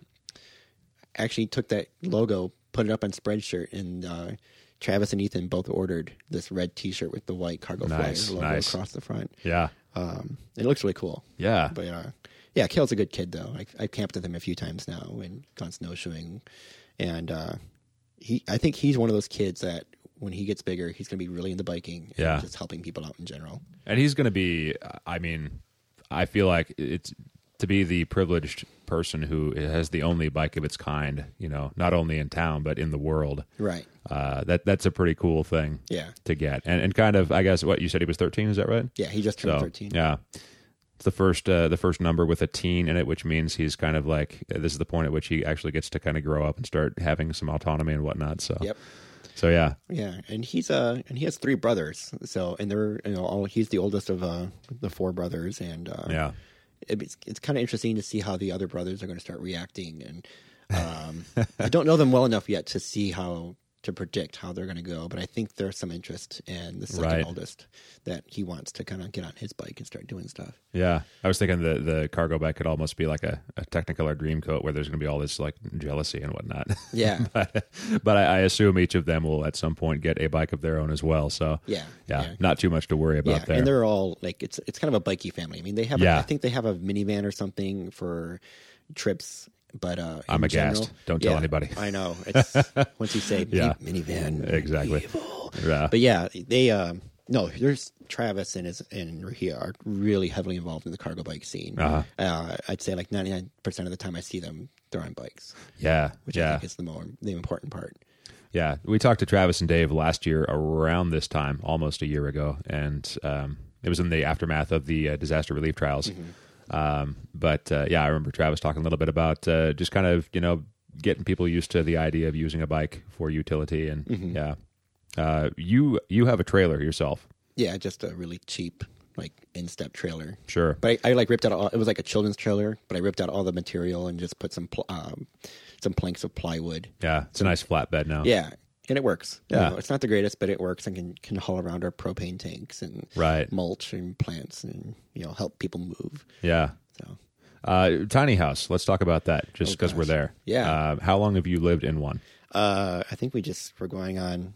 actually took that logo, put it up on Spreadshirt, and uh, Travis and Ethan both ordered this red T-shirt with the white Cargo Nice, Flyer logo nice. across the front. Yeah, Um, it looks really cool. yeah. But uh, yeah, Kale's a good kid though. I, I camped with him a few times now and gone snowshoeing, and uh, he I think he's one of those kids that when he gets bigger, he's going to be really into biking and Yeah. just helping people out in general. And he's going to be, I mean, I feel like it's to be the privileged person who has the only bike of its kind, you know, not only in town, but in the world. Right. Uh, that That's a pretty cool thing Yeah. to get. And, and kind of, I guess, what you said he was thirteen, is that right? Yeah, he just turned So, thirteen. yeah. It's the first, uh, the first number with a teen in it, which means he's kind of like, this is the point at which he actually gets to kind of grow up and start having some autonomy and whatnot. So, Yep. so yeah. Yeah, and he's uh and he has three brothers. So and they're you know all he's the oldest of uh the four brothers, and uh, Yeah. it, it's it's kind of interesting to see how the other brothers are going to start reacting. And um, I don't know them well enough yet to see how to predict how they're going to go, but I think there's some interest in the second Right. oldest that he wants to kind of get on his bike and start doing stuff. Yeah, I was thinking the the cargo bike could almost be like a, a Technicolor Dream Coat where there's going to be all this like jealousy and whatnot. Yeah, but but I, I assume each of them will at some point get a bike of their own as well. So yeah, yeah, yeah. not too much to worry about Yeah, there. and they're all like it's it's kind of a bikey family. I mean, they have Yeah. a, I think they have a minivan or something for trips. But uh, I'm in aghast. general- Don't tell yeah, anybody. I know. It's once you say Yeah. mini- minivan, Exactly. evil. Yeah. But yeah, they um, no. There's Travis and his and Rahia are really heavily involved in the cargo bike scene. Uh-huh. Uh, I'd say like ninety-nine percent of the time I see them, they're on bikes, yeah, which I yeah, think is the more the important part. yeah. We talked to Travis and Dave last year around this time, almost a year ago, and um, it was in the aftermath of the uh, disaster relief trials. Mm-hmm. Um, but uh, yeah, I remember Travis talking a little bit about uh, just kind of you know getting people used to the idea of using a bike for utility, and Mm-hmm. yeah, uh, you you have a trailer yourself, Yeah, just a really cheap like in-step trailer. sure? But I, I like ripped out all. It was like a children's trailer, but I ripped out all the material and just put some pl- um, some planks of plywood. Yeah, it's a nice flatbed now. Yeah, and it works. You Yeah. know, it's not the greatest, but it works and can can haul around our propane tanks and Right. mulch and plants and you know help people move. Yeah. So Uh, tiny house. Let's talk about that, just Oh, because we're gosh. there. Yeah. Uh, how long have you lived in one? uh, I think we just we're going on.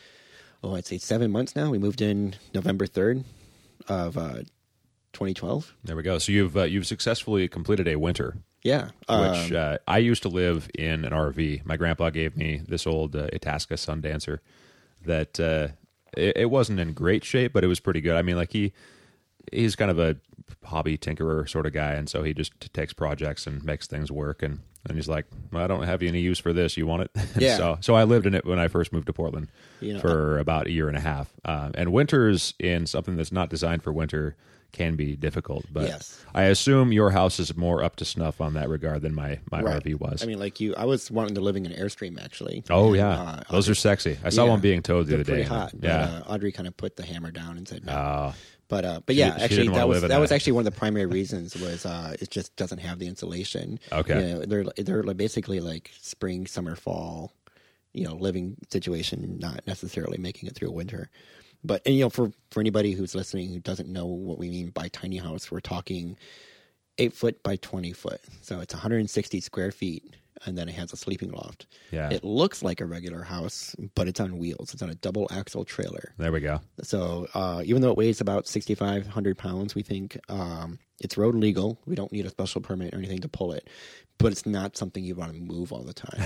Oh, I'd say seven months now. We moved in November third of uh, twenty twelve. There we go. So you've uh, you've successfully completed a winter, Yeah, which um, uh, I used to live in an R V. My grandpa gave me this old uh, Itasca Sundancer that uh, it, it wasn't in great shape, but it was pretty good. I mean, like he he's kind of a hobby tinkerer sort of guy, and so he just takes projects and makes things work. And, and he's like, well, I don't have any use for this. You want it? And Yeah. so so I lived in it when I first moved to Portland You know, for about a year and a half. Uh, and winters in something that's not designed for winter can be difficult. But Yes. I assume your house is more up to snuff on that regard than my, my right. R V was. I mean, like you, I was wanting to live in an Airstream actually. oh, And, yeah. uh, Those are sexy. I saw yeah, one being towed the they're other pretty day. hot. Yeah. But, uh, Audrey kind of put the hammer down and said no. Oh, But uh, but She yeah, did- she actually didn't wanna that was live in that was that. actually one of the primary reasons was uh, it just doesn't have the insulation. Okay. You know, they're they're like basically like spring, summer, fall, you know, living situation, not necessarily making it through winter. But and you know, for for anybody who's listening who doesn't know what we mean by tiny house, we're talking eight foot by twenty foot, so it's one hundred sixty square feet, and then it has a sleeping loft. Yeah. It looks like a regular house, but it's on wheels. It's on a double axle trailer. there we go. So uh, even though it weighs about sixty-five hundred pounds, we think um, it's road legal. We don't need a special permit or anything to pull it, but it's not something you want to move all the time.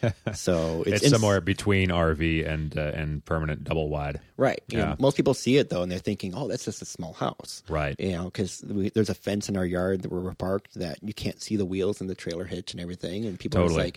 So it's, It's, ins- somewhere between R V and uh, and permanent double wide. right. You Yeah. know, most people see it though, and they're thinking, "Oh, that's just a small house." Right. You know, because there's a fence in our yard that where we're parked that you can't see the wheels and the trailer hitch and everything, and people are Totally. like.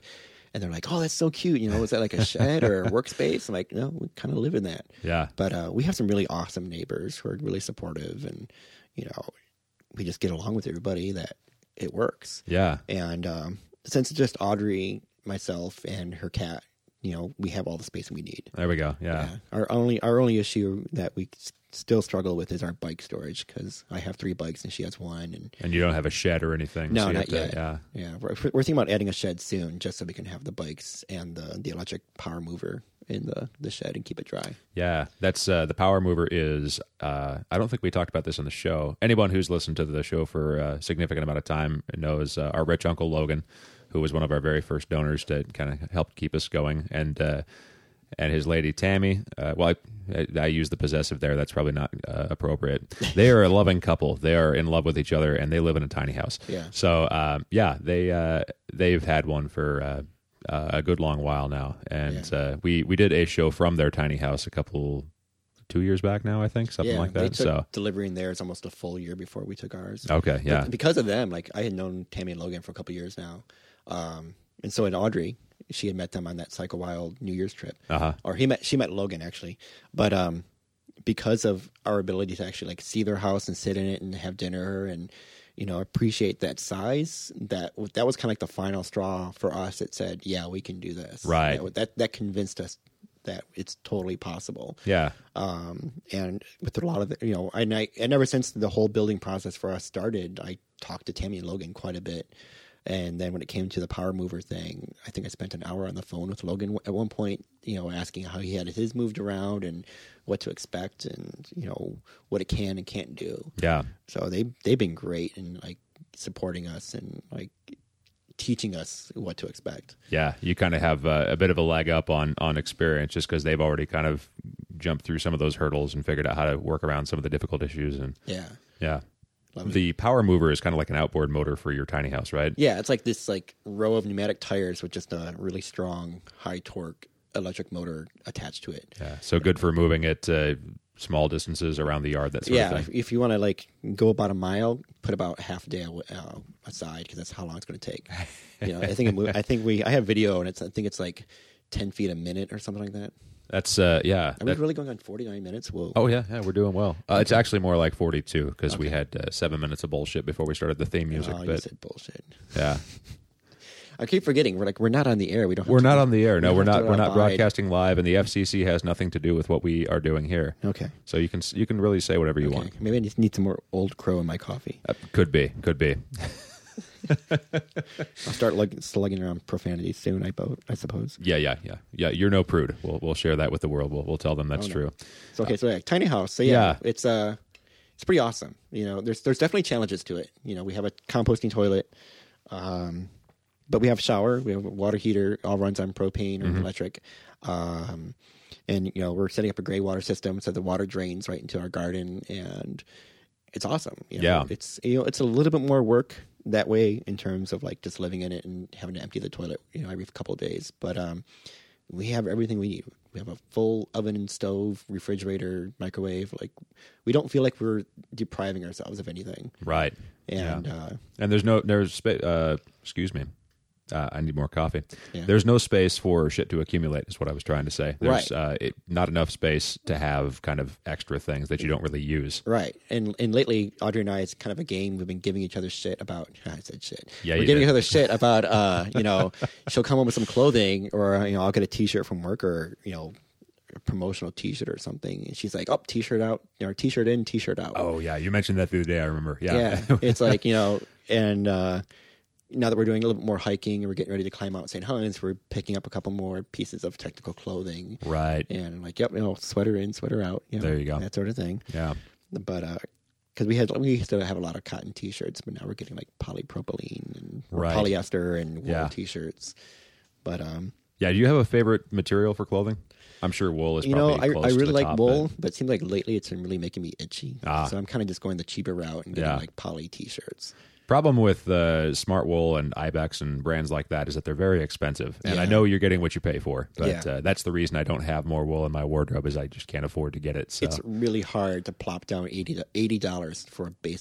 and they're like, "Oh, that's so cute." You know, is that like a shed or a workspace? I'm like, no, we kind of live in that. Yeah. But uh, we have some really awesome neighbors who are really supportive, and you know, we just get along with everybody. That it works. Yeah. And um, since it's just Audrey, myself, and her cat, you know, we have all the space we need. There we go. Yeah. Yeah. Our only our only issue that we s- still struggle with is our bike storage, because I have three bikes and she has one, and And you don't have a shed or anything. no, so you not have to- yet. Yeah. yeah. We're, we're thinking about adding a shed soon, just so we can have the bikes and the the electric power mover in the the shed and keep it dry. Yeah, that's uh, the power mover is. Uh, I don't think we talked about this on the show. Anyone who's listened to the show for a significant amount of time knows uh, our rich uncle Logan, who was one of our very first donors to kind of help keep us going, and uh, and his lady Tammy. Uh, well, I, I use the possessive there. That's probably not uh, appropriate. They are a loving couple. They are in love with each other, and they live in a tiny house. Yeah. So um, yeah, they uh, they've had one for. Uh, Uh, a good long while now, and Yeah. uh, we we did a show from their tiny house a couple two years back now, I think, something yeah, like they that. took So delivering theirs almost a full year before we took ours. okay, yeah, But because of them, like I had known Tammy and Logan for a couple years now, um, and so had Audrey. She had met them on that Psycho Wild New Year's trip, uh huh, or he met she met Logan actually, but um, because of our ability to actually like see their house and sit in it and have dinner and you know appreciate that size, that that was kind of like the final straw for us. It said, yeah, we can do this. Right. That that, that convinced us that it's totally possible. yeah, Um, and with a lot of the, you know, and I and ever since the whole building process for us started, I talked to Tammy and Logan quite a bit. And then when it came to the power mover thing, I think I spent an hour on the phone with Logan at one point, you know, asking how he had his moved around and what to expect and, you know, what it can and can't do. yeah, So they, they've been great in like supporting us and like teaching us what to expect. yeah. You kind of have uh, a bit of a leg up on on experience just because they've already kind of jumped through some of those hurdles and figured out how to work around some of the difficult issues. And Yeah. yeah, Love it. the power mover is kind of like an outboard motor for your tiny house, right? Yeah, it's like this like row of pneumatic tires with just a really strong, high torque electric motor attached to it. Yeah. So good for moving it uh, small distances around the yard, that sort Yeah, of if, thing. if you want to like go about a mile, put about half a day uh, aside because that's how long it's going to take. You know, I think it mo- I think we I have video and it's I think it's like ten feet a minute or something like that. That's uh, yeah. Are we that- really going on forty-nine minutes? Whoa. Oh yeah, yeah, we're doing well. Uh, It's actually more like forty-two because we Okay. had uh, seven minutes of bullshit before we started the theme music. Oh, you but said bullshit. yeah, I keep forgetting. We're like we're not on the air. We don't. Have we're to, not on the air. No, we we're don't have not. to We're not abide. broadcasting live, and the F C C has nothing to do with what we are doing here. Okay. So you can you can really say whatever you Okay. want. Maybe I just need some more Old Crow in my coffee. Uh, could be, could be. I'll start like slugging around profanity soon. I bo- I suppose. Yeah, yeah, yeah, yeah. You're no prude. We'll we'll share that with the world. We'll we'll tell them that's Oh, no. true. So okay, so yeah, tiny house. So yeah, Yeah. it's uh it's pretty awesome. You know, there's there's definitely challenges to it. You know, we have a composting toilet, um, but we have a shower, we have a water heater, all runs on propane or Mm-hmm. electric, um, and you know we're setting up a gray water system so the water drains right into our garden, and it's awesome. You know, Yeah. it's you know it's a little bit more work that way in terms of like just living in it and having to empty the toilet, you know, every couple of days, but um. We have everything we need. We have a full oven and stove, refrigerator, microwave. Like, we don't feel like we're depriving ourselves of anything. Right. And yeah. uh, And there's no there's spa- uh, excuse me. Uh, I need more coffee. Yeah. There's no space for shit to accumulate, is what I was trying to say. There's Right. uh, it, not enough space to have kind of extra things that you don't really use. right, and and lately, Audrey and I, it's kind of a game. We've been giving each other shit about. I said shit. Yeah, we're you giving did. each other shit about. Uh, you know, she'll come home with some clothing, or you know, I'll get a T-shirt from work, or you know, a promotional T-shirt or something. And she's like, "Oh, T-shirt out, you know, T-shirt in, T-shirt out." Oh, yeah. You mentioned that the other day, I remember. Yeah. Yeah, it's like, you know, and uh, now that we're doing a little bit more hiking and we're getting ready to climb Mount Saint Helens, we're picking up a couple more pieces of technical clothing. Right. And I'm like, yep, you know, sweater in, sweater out. You know, There you go. That sort of thing. Yeah. But, uh, because we had, we used to have a lot of cotton T-shirts, but now we're getting like polypropylene and or Right. polyester and wool Yeah. T-shirts. But, um, Yeah. Do you have a favorite material for clothing? I'm sure wool is you know, probably I, close I to really the like top, wool, but- but it seems like lately it's been really making me itchy. Ah. So I'm kind of just going the cheaper route and getting Yeah. like poly T-shirts. Problem with uh, Smart Wool and Ibex and brands like that is that they're very expensive. And I Yeah. know you're getting what you pay for, but Yeah. uh, that's the reason I don't have more wool in my wardrobe is I just can't afford to get it. So It's really hard to plop down eighty eighty dollars for a basic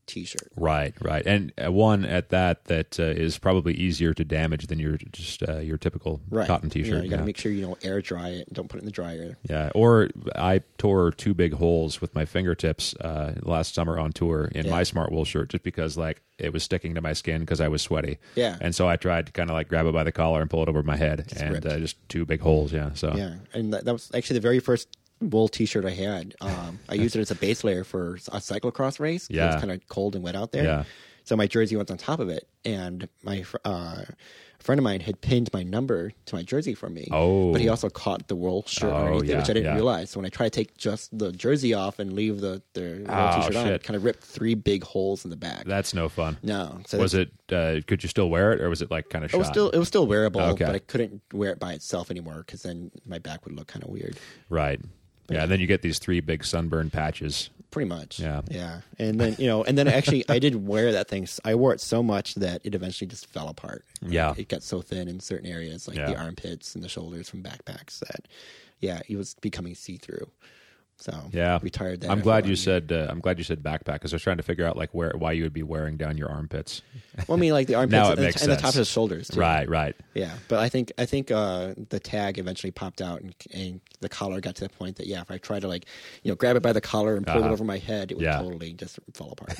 T-shirt. Right, right, and uh, one at that that uh, is probably easier to damage than your just uh, your typical Right. cotton You, T-shirt. know, you got to yeah. make sure you know air dry it and don't put it in the dryer. Yeah, or I tore two big holes with my fingertips uh, last summer on tour in Yeah. my Smart Wool shirt just because like it was sticking to my skin because I was sweaty. Yeah. and so I tried to kind of like grab it by the collar and pull it over my head, and ripped. uh, just two big holes. Yeah, so Yeah, and that, that was actually the very first wool T-shirt I had. Um, I used it as a base layer for a cyclocross race. 'Cause Yeah. it was kind of cold and wet out there. Yeah. So my jersey went on top of it, and my fr- uh, a friend of mine had pinned my number to my jersey for me. Oh. But he also caught the wool shirt Oh, underneath yeah, it, which I didn't yeah. realize. So when I tried to take just the jersey off and leave the, the wool Oh, T-shirt on, shit. it kind of ripped three big holes in the back. that's no fun. no, so Was that's- it? Uh, could you still wear it, or was it like kind of shot? It was still it was still wearable, Okay. but I couldn't wear it by itself anymore because then my back would look kind of weird. right. Yeah, and then you get these three big sunburn patches. Pretty much. Yeah. Yeah. And then, you know, and then actually I did wear that thing. I wore it so much that it eventually just fell apart. Like, Yeah. It got so thin in certain areas, like Yeah. the armpits and the shoulders from backpacks that, yeah, it was becoming see-through. So Yeah, retired that. I'm after glad about you a year. said. Uh, I'm glad you said backpack because I was trying to figure out like where why you would be wearing down your armpits. Well, I mean, like the armpits Now it and, makes and the sense. top of the shoulders, too. Right, right. Yeah. But I think, I think, uh, the tag eventually popped out and, and the collar got to the point that, yeah, if I tried to like, you know, grab it by the collar and pull Uh-huh. it over my head, it would Yeah. totally just fall apart.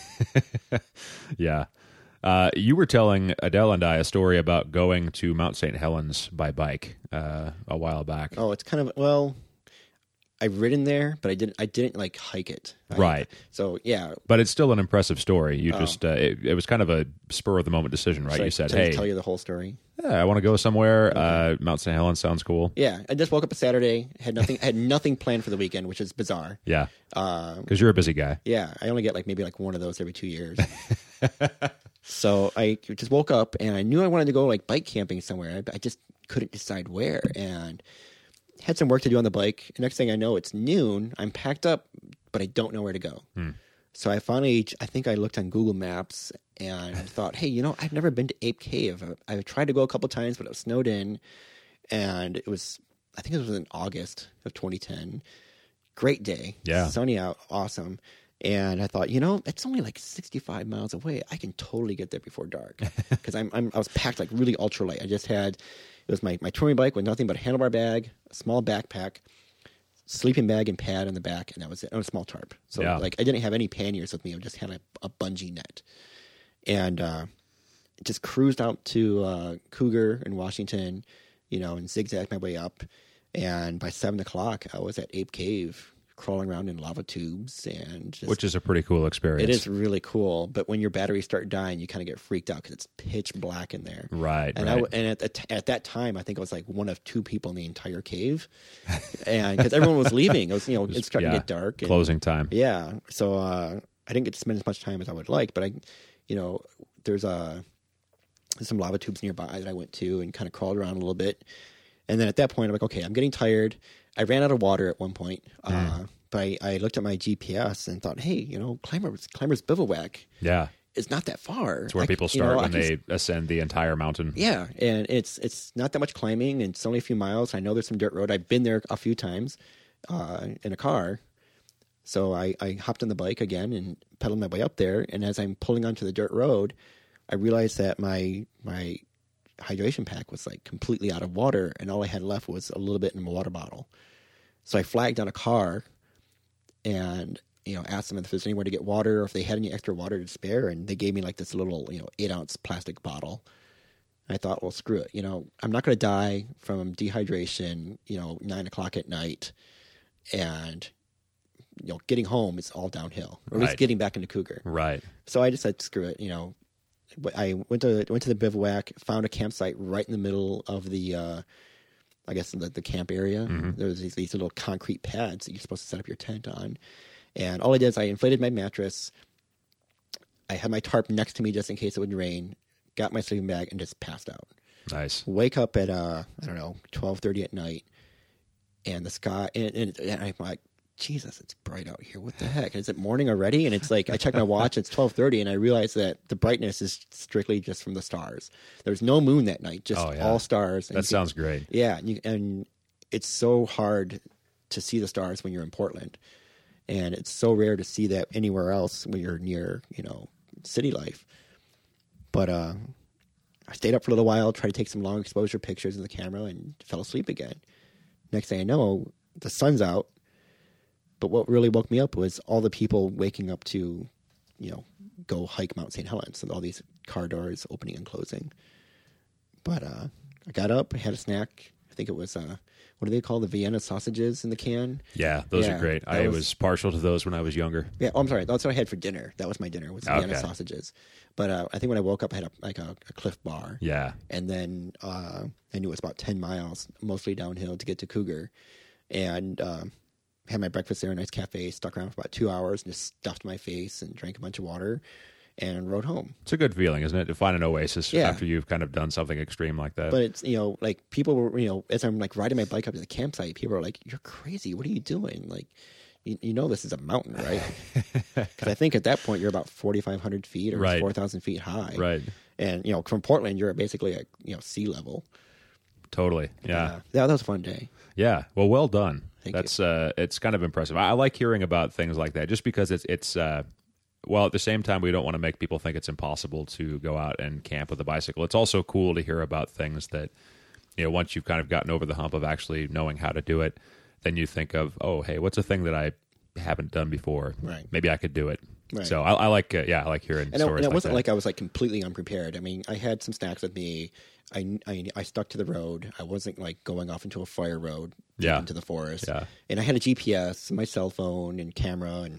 Yeah. Uh, you were telling Adele and I a story about going to Mount Saint Helens by bike uh, a while back. Oh, it's kind of, well, I've ridden there, but I didn't. I didn't like hike it. I- Right. So yeah. But it's still an impressive story. You just uh, it, it was kind of a spur of the moment decision, right? Should I- you said, should I "Hey, tell you the whole story. yeah, I want to go somewhere. Uh, Mount Saint Helens sounds cool." Yeah, I just woke up a Saturday. Had nothing. had nothing planned for the weekend, which is bizarre. Yeah, Uh, because you're a busy guy. yeah, I only get like maybe like one of those every two years. So I just woke up and I knew I wanted to go like bike camping somewhere. I, I just couldn't decide where, and had some work to do on the bike. Next thing I know, it's noon. I'm packed up, but I don't know where to go. Hmm. So I finally, I think I looked on Google Maps and thought, hey, you know, I've never been to Ape Cave. I, I've tried to go a couple times, but it was snowed in, and it was, I think it was in August of twenty ten. Great day, Yeah. sunny out, awesome. And I thought, you know, it's only like sixty-five miles away. I can totally get there before dark because I'm, I'm I was packed like really ultralight. I just had it was my my touring bike with nothing but a handlebar bag, a small backpack, sleeping bag and pad on the back, and that was it. And a small tarp. So Yeah. like I didn't have any panniers with me. I just had a, a bungee net, and uh, just cruised out to uh, Cougar in Washington, you know, and zigzagged my way up. And by seven o'clock, I was at Ape Cave, crawling around in lava tubes, and just, Which is a pretty cool experience. it is really cool. But when your batteries start dying, you kind of get freaked out because it's pitch black in there. Right, And I right. w- and at the t- at that time, I think I was like one of two people in the entire cave, and because everyone was leaving, it was you know it's starting yeah, to get dark. And, Closing time. yeah, so uh, I didn't get to spend as much time as I would like, but I, you know, there's a there's some lava tubes nearby that I went to and kind of crawled around a little bit, and then at that point I'm like, okay, I'm getting tired. I ran out of water at one point, uh, but I, I looked at my G P S and thought, hey, you know, climbers climbers bivouac Yeah, is not that far. it's where I- people you know, start I when can they ascend the entire mountain. Yeah, and it's it's not that much climbing, and it's only a few miles. I know there's some dirt road. I've been there a few times uh, in a car. So I, I hopped on the bike again and pedaled my way up there. And as I'm pulling onto the dirt road, I realized that my my hydration pack was like completely out of water, and all I had left was a little bit in a water bottle. So I flagged down a car and you know asked them if there's anywhere to get water or if they had any extra water to spare, and they gave me like this little you know eight ounce plastic bottle. I thought, well, screw it. You know, I'm not going to die from dehydration, you know, nine o'clock at night. And, you know, getting home is all downhill. Or at Right. least getting back into Cougar. Right. So I just said, screw it. You know, I went to went to the bivouac, found a campsite right in the middle of the, uh, I guess, the, the camp area. There's these, these little concrete pads that you're supposed to set up your tent on. And all I did is I inflated my mattress. I had my tarp next to me just in case it would rain. Got my sleeping bag and just passed out. Nice. Wake up at uh, I don't know, twelve thirty at night, and the sky, and, and, and I'm like, Jesus, it's bright out here. What the heck? Is it morning already? And it's like I check my watch, it's twelve thirty, and I realize that the brightness is strictly just from the stars. There's no moon that night, just Oh, yeah. all stars. And That you can- sounds great. yeah, and, you, and it's so hard to see the stars when you're in Portland, and it's so rare to see that anywhere else when you're near, you know, city life. But uh, I stayed up for a little while, tried to take some long exposure pictures in the camera, and fell asleep again. Next thing I know, the sun's out. But what really woke me up was all the people waking up to, you know, go hike Mount Saint Helens, and all these car doors opening and closing. But uh, I got up, I had a snack. I think it was, uh, what do they call the Vienna sausages in the can? Yeah, those Yeah, are great. that I was, was- partial to those when I was younger. Yeah, oh, I'm sorry. That's what I had for dinner. That was my dinner, was Vienna Okay. sausages. But uh, I think when I woke up, I had a, like a, a Cliff Bar. Yeah. And then uh, I knew it was about ten miles, mostly downhill, to get to Cougar. And uh, had my breakfast there, a nice cafe, stuck around for about two hours and just stuffed my face and drank a bunch of water and rode home. It's a good feeling, isn't it, to find an oasis Yeah. after you've kind of done something extreme like that. But it's, you know, like people were, you know, as I'm like riding my bike up to the campsite, people are like, "You're crazy. What are you doing?" Like, you, you know, this is a mountain, right? Because I think at that point you're about forty-five hundred feet or Right. four thousand feet high. Right. And, you know, from Portland, you're basically at, you know, sea level. Totally. Yeah. Uh, yeah, that was a fun day. Yeah. Well, well done. Thank That's uh it's kind of impressive. I, I like hearing about things like that just because it's it's uh well, at the same time we don't want to make people think it's impossible to go out and camp with a bicycle. It's also cool to hear about things that, you know, once you've kind of gotten over the hump of actually knowing how to do it, then you think of, "Oh, hey, what's a thing that I haven't done before? Right. Maybe I could do it." Right. So I, I like uh, yeah, I like hearing And it, stories and it like wasn't that. like I was like completely unprepared. I mean, I had some snacks with me. I, I, I stuck to the road. I wasn't like going off into a fire road deep Yeah. into the forest. Yeah. And I had a G P S, my cell phone, and camera, and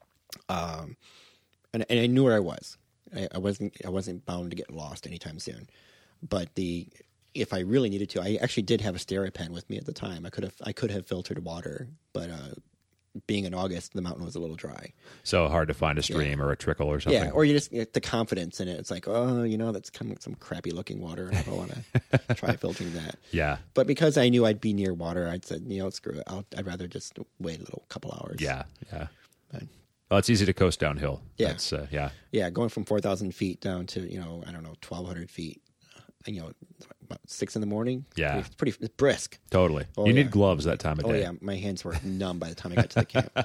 um, and, and I knew where I was. I, I wasn't I wasn't bound to get lost anytime soon. But the if I really needed to, I actually did have a SteriPen with me at the time. I could have I could have filtered water, but uh, being in August, the mountain was a little dry. So hard to find a stream or a trickle or something. Yeah, or you just get the confidence in it. It's like, oh, you know, that's coming some crappy looking water. I don't want to try filtering that. yeah. But because I knew I'd be near water, I'd said, you know, screw it. I'll, I'd rather just wait a little couple hours. Yeah. Yeah. But, Well, it's easy to coast downhill. Yeah. That's, uh, yeah. yeah, going from four thousand feet down to, you know, I don't know, twelve hundred feet, you know, about six in the morning. Yeah. It's pretty, it's brisk. Totally. Oh, you yeah. need gloves that time of Oh, day. yeah. My hands were numb by the time I got to the camp.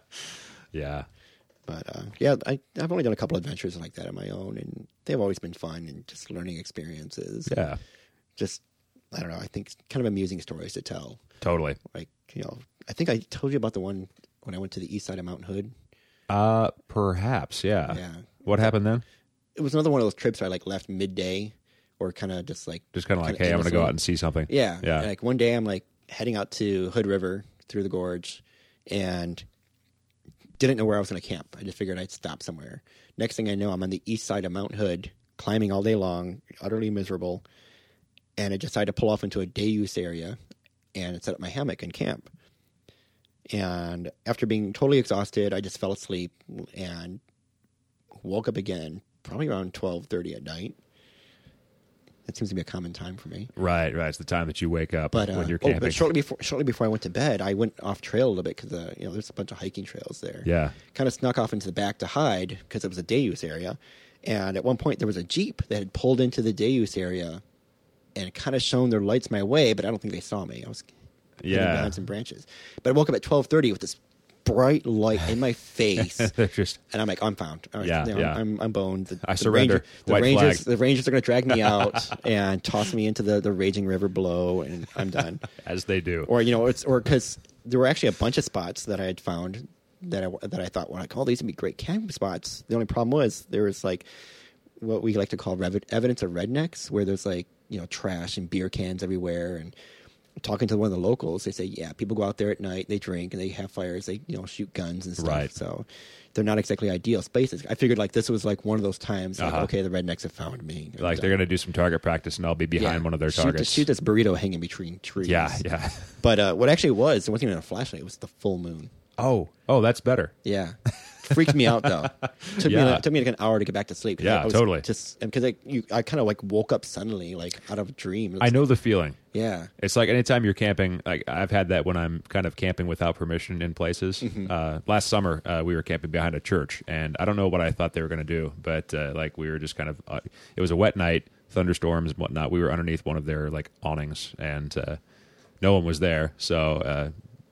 Yeah. But uh, yeah, I, I've only done a couple adventures like that on my own, and they've always been fun and just learning experiences. Yeah. Just, I don't know, I think kind of amusing stories to tell. Totally. Like, you know, I think I told you about the one when I went to the east side of Mount Hood. Uh, perhaps. Yeah. Yeah. What happened then? It was another one of those trips where I like left midday or kind of just like. Just kind of like, kinda hey, I'm going to go aimlessly. out and see something. Yeah. Yeah. Like one day I'm like heading out to Hood River through the gorge and didn't know where I was going to camp. I just figured I'd stop somewhere. Next thing I know, I'm on the east side of Mount Hood, climbing all day long, utterly miserable. And I decided to pull off into a day use area and set up my hammock and camp. And after being totally exhausted, I just fell asleep and woke up again, probably around twelve thirty at night. That seems to be a common time for me. Right, right. It's the time that you wake up But, uh, when you're oh, camping. but shortly before shortly before I went to bed, I went off trail a little bit because uh, you know there's a bunch of hiking trails there. Yeah. Kind of snuck off into the back to hide because it was a day use area. And at one point there was a Jeep that had pulled into the day use area and kind of shone their lights my way, but I don't think they saw me. I was hidden Yeah. behind some branches. But I woke up at twelve thirty with this bright light in my face. They're just And I'm like, I'm found. All right, Yeah, you know, yeah. I'm, I'm boned. The, I the surrender. Ranger, the White Rangers, flag. the Rangers are going to drag me out and toss me into the, the raging river below, and I'm done. as they do. Or you know, it's or because there were actually a bunch of spots that I had found that I that I thought, well, like, oh, these would be great camping spots. The only problem was there was like what we like to call rev- evidence of rednecks, where there's like you know trash and beer cans everywhere, and talking to one of the locals, they say, yeah, people go out there at night, they drink, and they have fires, they, you know, shoot guns and stuff. Right. So they're not exactly ideal spaces. I figured, like, this was, like, one of those times, like, Uh-huh. okay, the rednecks have found me. Like And, they're uh, going to do some target practice, and I'll be behind yeah, one of their shoot, targets. Shoot this burrito hanging between trees. Yeah, yeah. But uh, what actually was, it wasn't even a flashlight, it was the full moon. Oh, oh, that's better. Yeah. Freaked me out, though. Took, Yeah. me, like, took me like an hour to get back to sleep. 'Cause Yeah, I was totally. Just Because I, you, I kind of, like, woke up suddenly, like, out of a dream. It I was- know the feeling. Yeah. It's like anytime you're camping, like I've had that when I'm kind of camping without permission in places. Mm-hmm. Uh, last summer, uh, we were camping behind a church, and I don't know what I thought they were going to do, but uh, like we were just kind of. Uh, it was a wet night, thunderstorms and whatnot. We were underneath one of their like awnings, and uh, no one was there. So uh,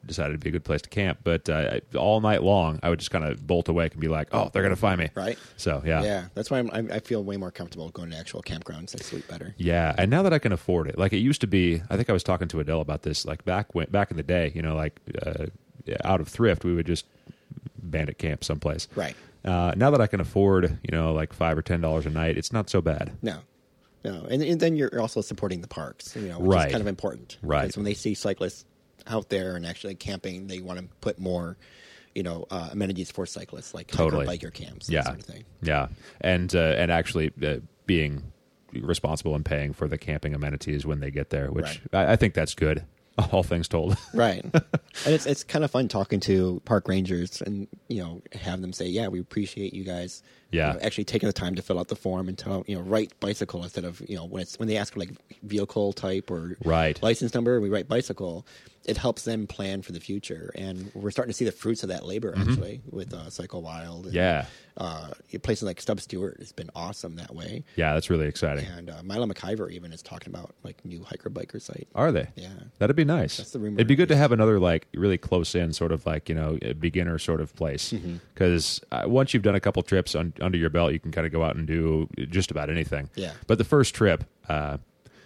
decided to be a good place to camp. But uh, all night long, I would just kind of bolt awake and be like, "Oh, they're gonna find me!" Right. So yeah, Yeah. That's why I'm, I I feel way more comfortable going to actual campgrounds. I sleep better. yeah. And now that I can afford it, like it used to be, I think I was talking to Adele about this, like back when back in the day, you know, like uh, out of thrift, we would just bandit camp someplace. Right. Uh, now that I can afford, you know, like five or ten dollars a night, it's not so bad. No. No. And, and then you're also supporting the parks, you know, which Right. is kind of important. Right. Because when they see cyclists out there and actually camping, they want to put more, you know, uh, amenities for cyclists, like Totally. hiker, biker camps, Yeah. that sort of thing. Yeah, and uh, and actually uh, being responsible and paying for the camping amenities when they get there, which I, I think that's good. All things told. Right. And it's it's kind of fun talking to park rangers and, you know, have them say, yeah, we appreciate you guys Yeah. you know, actually taking the time to fill out the form and tell, you know, write bicycle instead of, you know, when it's when they ask for like vehicle type or Right. license number, we write bicycle. It helps them plan for the future. And we're starting to see the fruits of that labor actually with uh, Cycle Wild. And, Yeah. Uh, places like Stubb Stewart has been awesome that way. Yeah, that's really exciting. And uh, Milo McIver even is talking about like new hiker biker site. Are they? Yeah. That'd be nice. That's the rumor. It'd be good to have another like really close in sort of like, you know, a beginner sort of place. Mm-hmm. Because uh, once you've done a couple trips un- under your belt, you can kind of go out and do just about anything. Yeah. But the first trip, uh,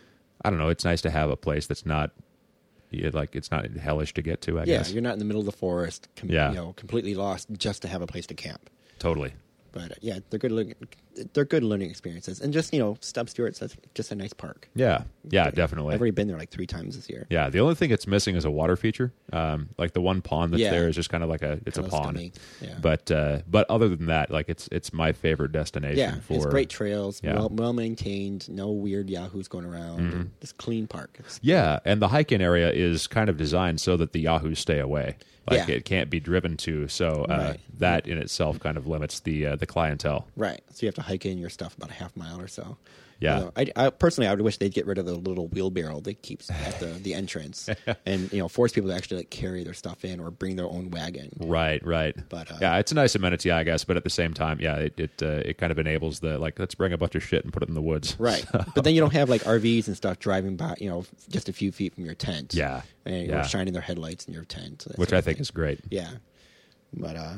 I don't know, it's nice to have a place that's not yeah, like it's not hellish to get to, I Yeah, guess. you're not in the middle of the forest, com- Yeah. you know, completely lost just to have a place to camp. Totally. But uh, yeah, they're good. Learning, they're good learning experiences, and just you know, Stubb Stewart's that's just a nice park. Yeah. Yeah, definitely. I've already been there like three times this year. Yeah, the only thing it's missing is a water feature. Um, like the one pond that's Yeah. there is just kind of like a it's Kinda a pond. scummy. Yeah. But uh, but other than that, like it's it's my favorite destination Yeah, for it's great trails, Yeah. Mm-hmm. well, well maintained, no weird yahoos going around, and just clean park. It's, Yeah, and the hike-in area is kind of designed so that the yahoos stay away. Like Yeah. it can't be driven to, so uh, Right. that in itself kind of limits the uh, the clientele. right, so you have to hike in your stuff about a half mile or so. Yeah. Although I, I personally, I would wish they'd get rid of the little wheelbarrow that keeps at the, the entrance, and you know, force people to actually like carry their stuff in or bring their own wagon. Right, right. But, uh, yeah, it's a nice amenity, I guess. But at the same time, yeah, it it, uh, it kind of enables the like let's bring a bunch of shit and put it in the woods. Right, but then you don't have like R Vs and stuff driving by, you know, just a few feet from your tent. Yeah, and yeah. you're shining their headlights in your tent, that Which sort I of think thing. is great. Yeah, but uh,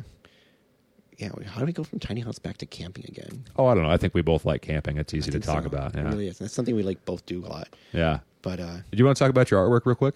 yeah, how do we go from tiny house back to camping again? Oh, I don't know. I think we both like camping. It's easy I to think talk so. about. It Yeah, really is. That's something we like both do a lot. yeah. But uh, Did you want to talk about your artwork real quick?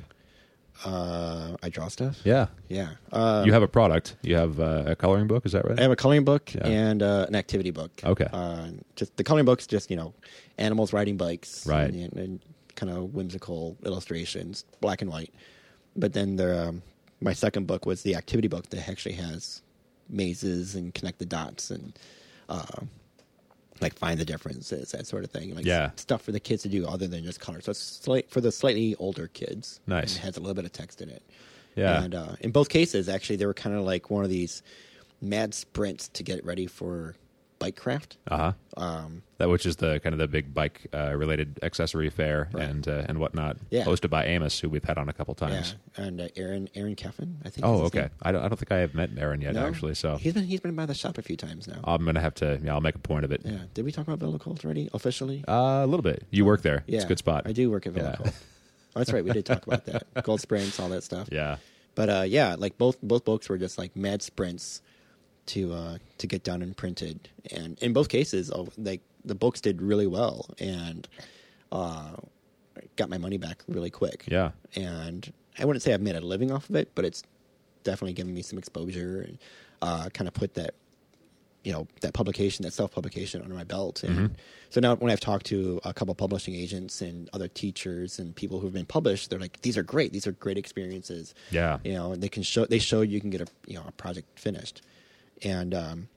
uh, I draw stuff. Yeah. Yeah. Uh, You have a product. You have uh, a coloring book. Is that right? I have a coloring book Yeah. and uh, an activity book. Okay. Uh, just the coloring book's just you know animals riding bikes, Right. And, and kind of whimsical illustrations, black and white. But then the um, my second book was the activity book that actually has mazes and connect the dots and uh, like find the differences, that sort of thing. Like Yeah. s- stuff for the kids to do other than just color. So it's slight, for the slightly older kids. Nice. And it has a little bit of text in it. Yeah. And uh, in both cases, actually, they were kind of like one of these mad sprints to get ready for bike craft. Uh huh. Um, That which is the kind of the big bike uh, related accessory fair Right. and uh, and whatnot. Yeah. Hosted by Amos, who we've had on a couple yeah, times. and uh, Aaron Aaron Keffin, I think. Oh, is his okay. name. I don't. I don't think I have met Aaron yet, No? actually. So he's been he's been by the shop a few times now. I'm gonna have to. Yeah, I'll make a point of it. yeah, did we talk about Villa Colt already officially? Uh, a little bit. You work there. yeah, It's a good spot. I do work at Villa Yeah. Colt. Oh, that's right, we did talk about that. Gold sprints, all that stuff. Yeah. But uh, yeah, like both both books were just like mad sprints to uh, to get done and printed, and in both cases, oh, like the books did really well, and uh, got my money back really quick. Yeah. And I wouldn't say I've made a living off of it, but it's definitely given me some exposure and uh, kind of put that you know that publication, that self publication under my belt. And Mm-hmm. so now when I've talked to a couple publishing agents and other teachers and people who've been published, they're like, these are great. These are great experiences. Yeah. You know, and they can show, they show you can get a, you know, a project finished. And um,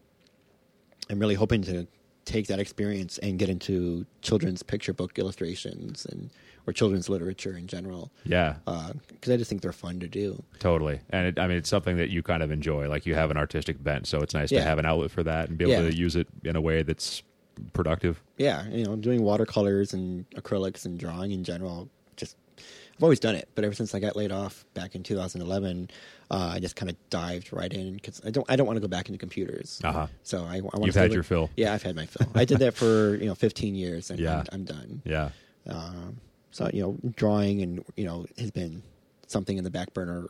I'm really hoping to take that experience and get into children's picture book illustrations and, or children's literature in general. Yeah. Because I just think they're fun to do. Totally. And it, I mean, it's something that you kind of enjoy. Like you have an artistic bent, so it's nice Yeah. to have an outlet for that and be able Yeah. to use it in a way that's productive. Yeah, you know, doing watercolors and acrylics and drawing in general. Just, I've always done it, but ever since I got laid off back in two thousand eleven, uh, I just kind of dived right in because I don't, I don't want to go back into computers. Uh-huh. So I, I want. You've had your fill. Yeah, I've had my fill. I did that for you know fifteen years, and Yeah. I'm, I'm done. Yeah. Um, so you know, drawing and you know has been something in the back burner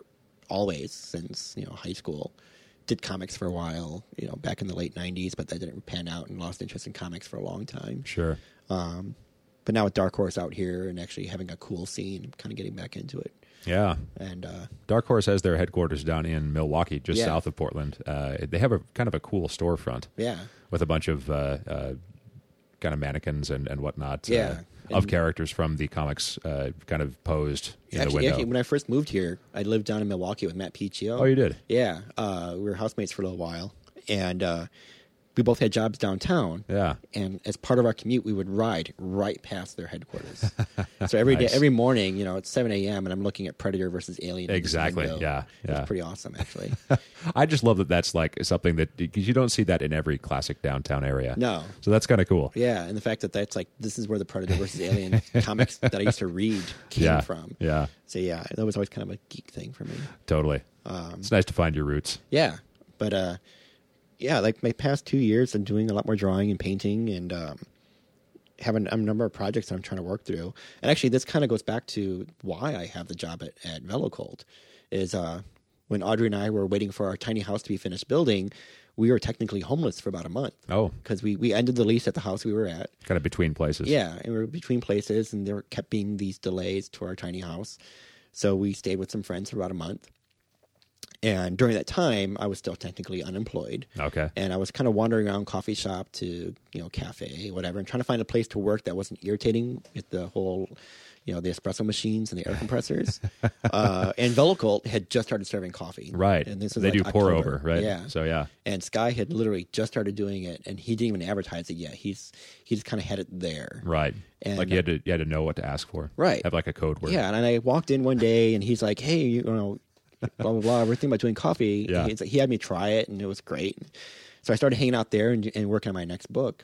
always since, you know, high school. Did comics for a while, you know, back in the late nineties, but that didn't pan out and lost interest in comics for a long time. Sure. Um, but now with Dark Horse out here and actually having a cool scene, I'm kind of getting back into it. Yeah. And uh, Dark Horse has their headquarters down in Milwaukee, just Yeah. south of Portland. Uh, they have a kind of a cool storefront yeah, with a bunch of uh, uh, kind of mannequins and, and whatnot uh, Yeah. of And- characters from the comics uh, kind of posed in the actually, window. actually, when I first moved here, I lived down in Milwaukee with Matt Piccio. Oh, you did? Yeah, uh, we were housemates for a little while, and uh, we both had jobs downtown. Yeah. And as part of our commute, we would ride right past their headquarters. So every day, Nice. every morning, you know, it's seven a.m. and I'm looking at Predator versus Alien. in this Exactly, window. yeah, yeah. It's pretty awesome, actually. I just love that that's like something that, because you don't see that in every classic downtown area. No. So that's kind of cool. Yeah, and the fact that that's like, this is where the Predator versus Alien comics that I used to read came Yeah. from. Yeah, So yeah, that was always kind of a geek thing for me. totally. Um, It's nice to find your roots. Yeah, but uh, yeah, like my past two years, I'm doing a lot more drawing and painting, and um, having a number of projects that I'm trying to work through. And actually, this kind of goes back to why I have the job at, at Velocold. Is uh, when Audrey and I were waiting for our tiny house to be finished building, we were technically homeless for about a month. Oh. Because we, we ended the lease at the house we were at. Kind of between places. Yeah, and we were between places, and there kept being these delays to our tiny house. So we stayed with some friends for about a month. And during that time, I was still technically unemployed. Okay. And I was kind of wandering around coffee shop to, you know, cafe, whatever, and trying to find a place to work that wasn't irritating with the whole, you know, the espresso machines and the air compressors. uh, and Velocold had just started serving coffee. Right. And this was they like do pour October. over, right? Yeah. So, yeah. And Sky had literally just started doing it, and he didn't even advertise it yet. He's he just kind of had it there. Right. And- like you had to you had to know what to ask for. Right. Have like a code word. Yeah, and I walked in one day, and he's like, "Hey, you know, blah blah blah. We're thinking about doing coffee." Yeah. And he's like, he had me try it, and it was great. So I started hanging out there and, and working on my next book.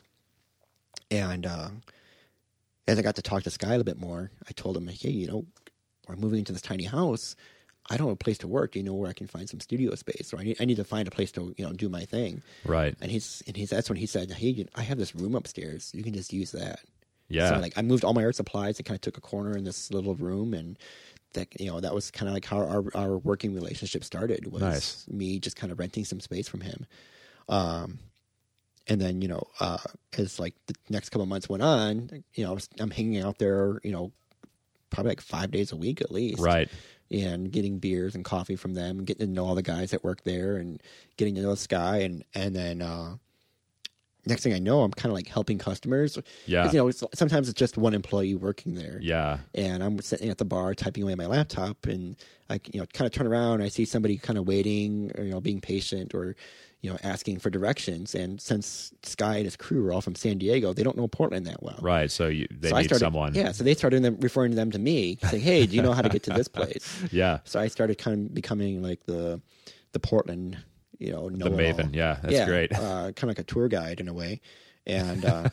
And uh, as I got to talk to Sky a little bit more, I told him, "Hey, you know, we're moving into this tiny house. I don't have a place to work. Do you know where I can find some studio space? Or I need, I need to find a place to, you know, do my thing." Right. And he's and he's that's when he said, "Hey, you- I have this room upstairs. You can just use that." Yeah. So like I moved all my art supplies and kind of took a corner in this little room, and that, you know, that was kind of like how our our working relationship started. Was Nice. me just kind of renting some space from him. Um, and then, you know, uh, as like the next couple of months went on, you know, I was, I'm hanging out there, you know, probably like five days a week at least. Right. And getting beers and coffee from them, getting to know all the guys that work there, and getting to know Sky, and and then uh, next thing I know, I'm kind of like helping customers. Yeah. 'Cause, you know, it's, sometimes it's just one employee working there. Yeah. And I'm sitting at the bar typing away on my laptop, and I, you know, kind of turn around and I see somebody kind of waiting, or, you know, being patient, or, you know, asking for directions. And since Sky and his crew are all from San Diego, they don't know Portland that well. Right. So you, they so I need started, someone. Yeah, so they started them, referring to them to me, saying, "Hey, do you know how to get to this place?" Yeah. So I started kind of becoming like the the Portland, you know, The know-it-all. maven. Yeah. That's yeah, great. uh, kind of like a tour guide in a way. And uh,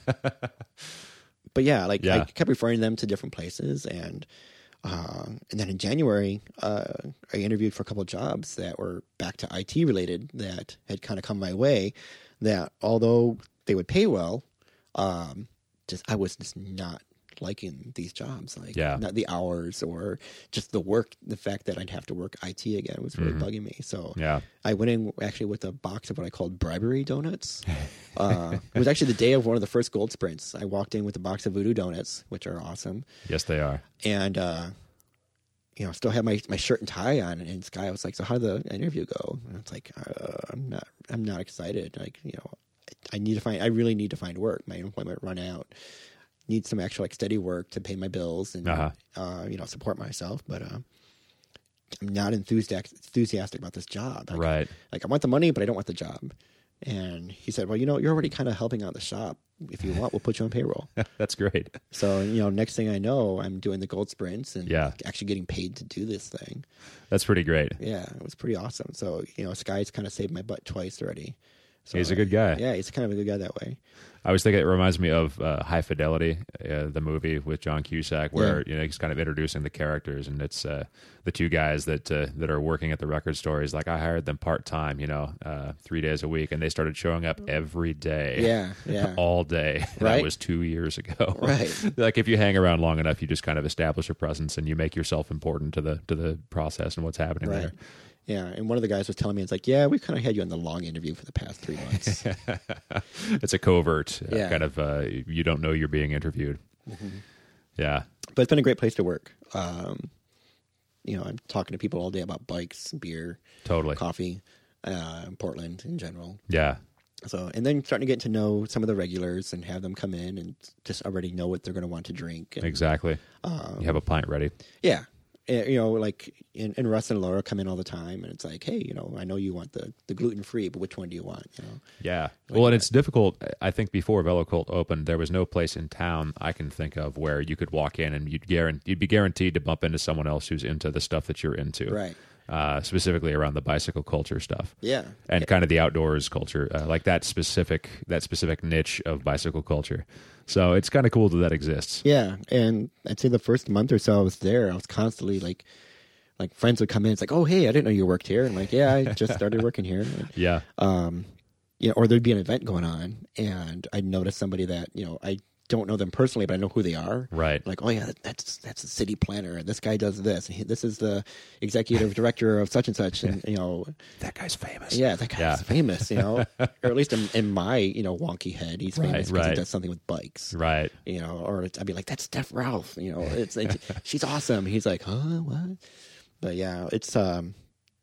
but yeah, like Yeah. I kept referring them to different places, and uh, and then in January, uh, I interviewed for a couple of jobs that were back to I T related that had kind of come my way. That although they would pay well, um, just I was just not liking these jobs, like Yeah. not the hours or just the work. The fact that I'd have to work I T again was really bugging me. So Mm-hmm. Yeah. I went in actually with a box of what I called bribery donuts. Uh, it was actually the day of one of the first gold sprints. I walked in with a box of Voodoo donuts, which are awesome, Yes, they are. and uh, you know, still had my, my shirt and tie on. And Sky was like, "So how did the interview go?" And it's like, uh, "I'm not, I'm not excited. Like, you know, I need to find, I really need to find work. My employment run out. Need some actual like steady work to pay my bills and Uh-huh. uh, you know, support myself. But uh, I'm not enthusiastic enthusiastic about this job. Like, Right. like I want the money, but I don't want the job." And he said, "Well, you know, you're already kind of helping out the shop. If you want, we'll put you on payroll." That's great. So, you know, next thing I know, I'm doing the gold sprints and Yeah. actually getting paid to do this thing. That's pretty great. Yeah, it was pretty awesome. So, you know, Sky's kind of saved my butt twice already. So, He's a good guy. Yeah, he's kind of a good guy that way. I always think it reminds me of uh, High Fidelity, uh, the movie with John Cusack, where Yeah. you know he's kind of introducing the characters, and it's uh, the two guys that uh, that are working at the record store. He's like, I hired them part time, you know, uh, three days a week, and they started showing up every day, Yeah, yeah. all day. And Right. That was two years ago. Right. Like if you hang around long enough, you just kind of establish a presence, and you make yourself important to the to the process and what's happening Right. there. Yeah, and one of the guys was telling me, it's like, yeah, we kind of had you on the long interview for the past three months. It's a covert uh, Yeah. kind of, uh, you don't know you're being interviewed. Mm-hmm. Yeah. But it's been a great place to work. Um, you know, I'm talking to people all day about bikes, beer, Totally. coffee, uh, Portland in general. Yeah. So, and then starting to get to know some of the regulars and have them come in and just already know what they're going to want to drink. And, Exactly. Um, You have a pint ready. yeah. Uh, You know, like, and, and Russ and Laura come in all the time, and it's like, hey, you know, I know you want the, the gluten free, but which one do you want? You know, Yeah. Like Well, and that. it's difficult. I think before VeloCult opened, there was no place in town I can think of where you could walk in and you'd guarantee, you'd be guaranteed to bump into someone else who's into the stuff that you're into. right? Uh, specifically around the bicycle culture stuff. Yeah, And kind of the outdoors culture, uh, like that specific that specific niche of bicycle culture. So it's kind of cool that that exists. yeah. And I'd say the first month or so I was there, I was constantly like, like friends would come in. It's like, oh, hey, I didn't know you worked here. And I'm like, yeah, I just started working here. And, Yeah. um, you know, or there'd be an event going on, and I'd notice somebody that, you know, I don't know them personally, but I know who they are. Right. Like, oh yeah, that's that's a city planner, and this guy does this, and he, this is the executive director of such and such, and you know, That guy's famous. yeah, that guy's Yeah. famous, you know, or at least in, in my you know wonky head, he's Right, famous because right. he does something with bikes, Right. you know, or it's, I'd be like, that's Steph Ralph, you know, it's, it's she's awesome. He's like, huh, what? But yeah, it's um,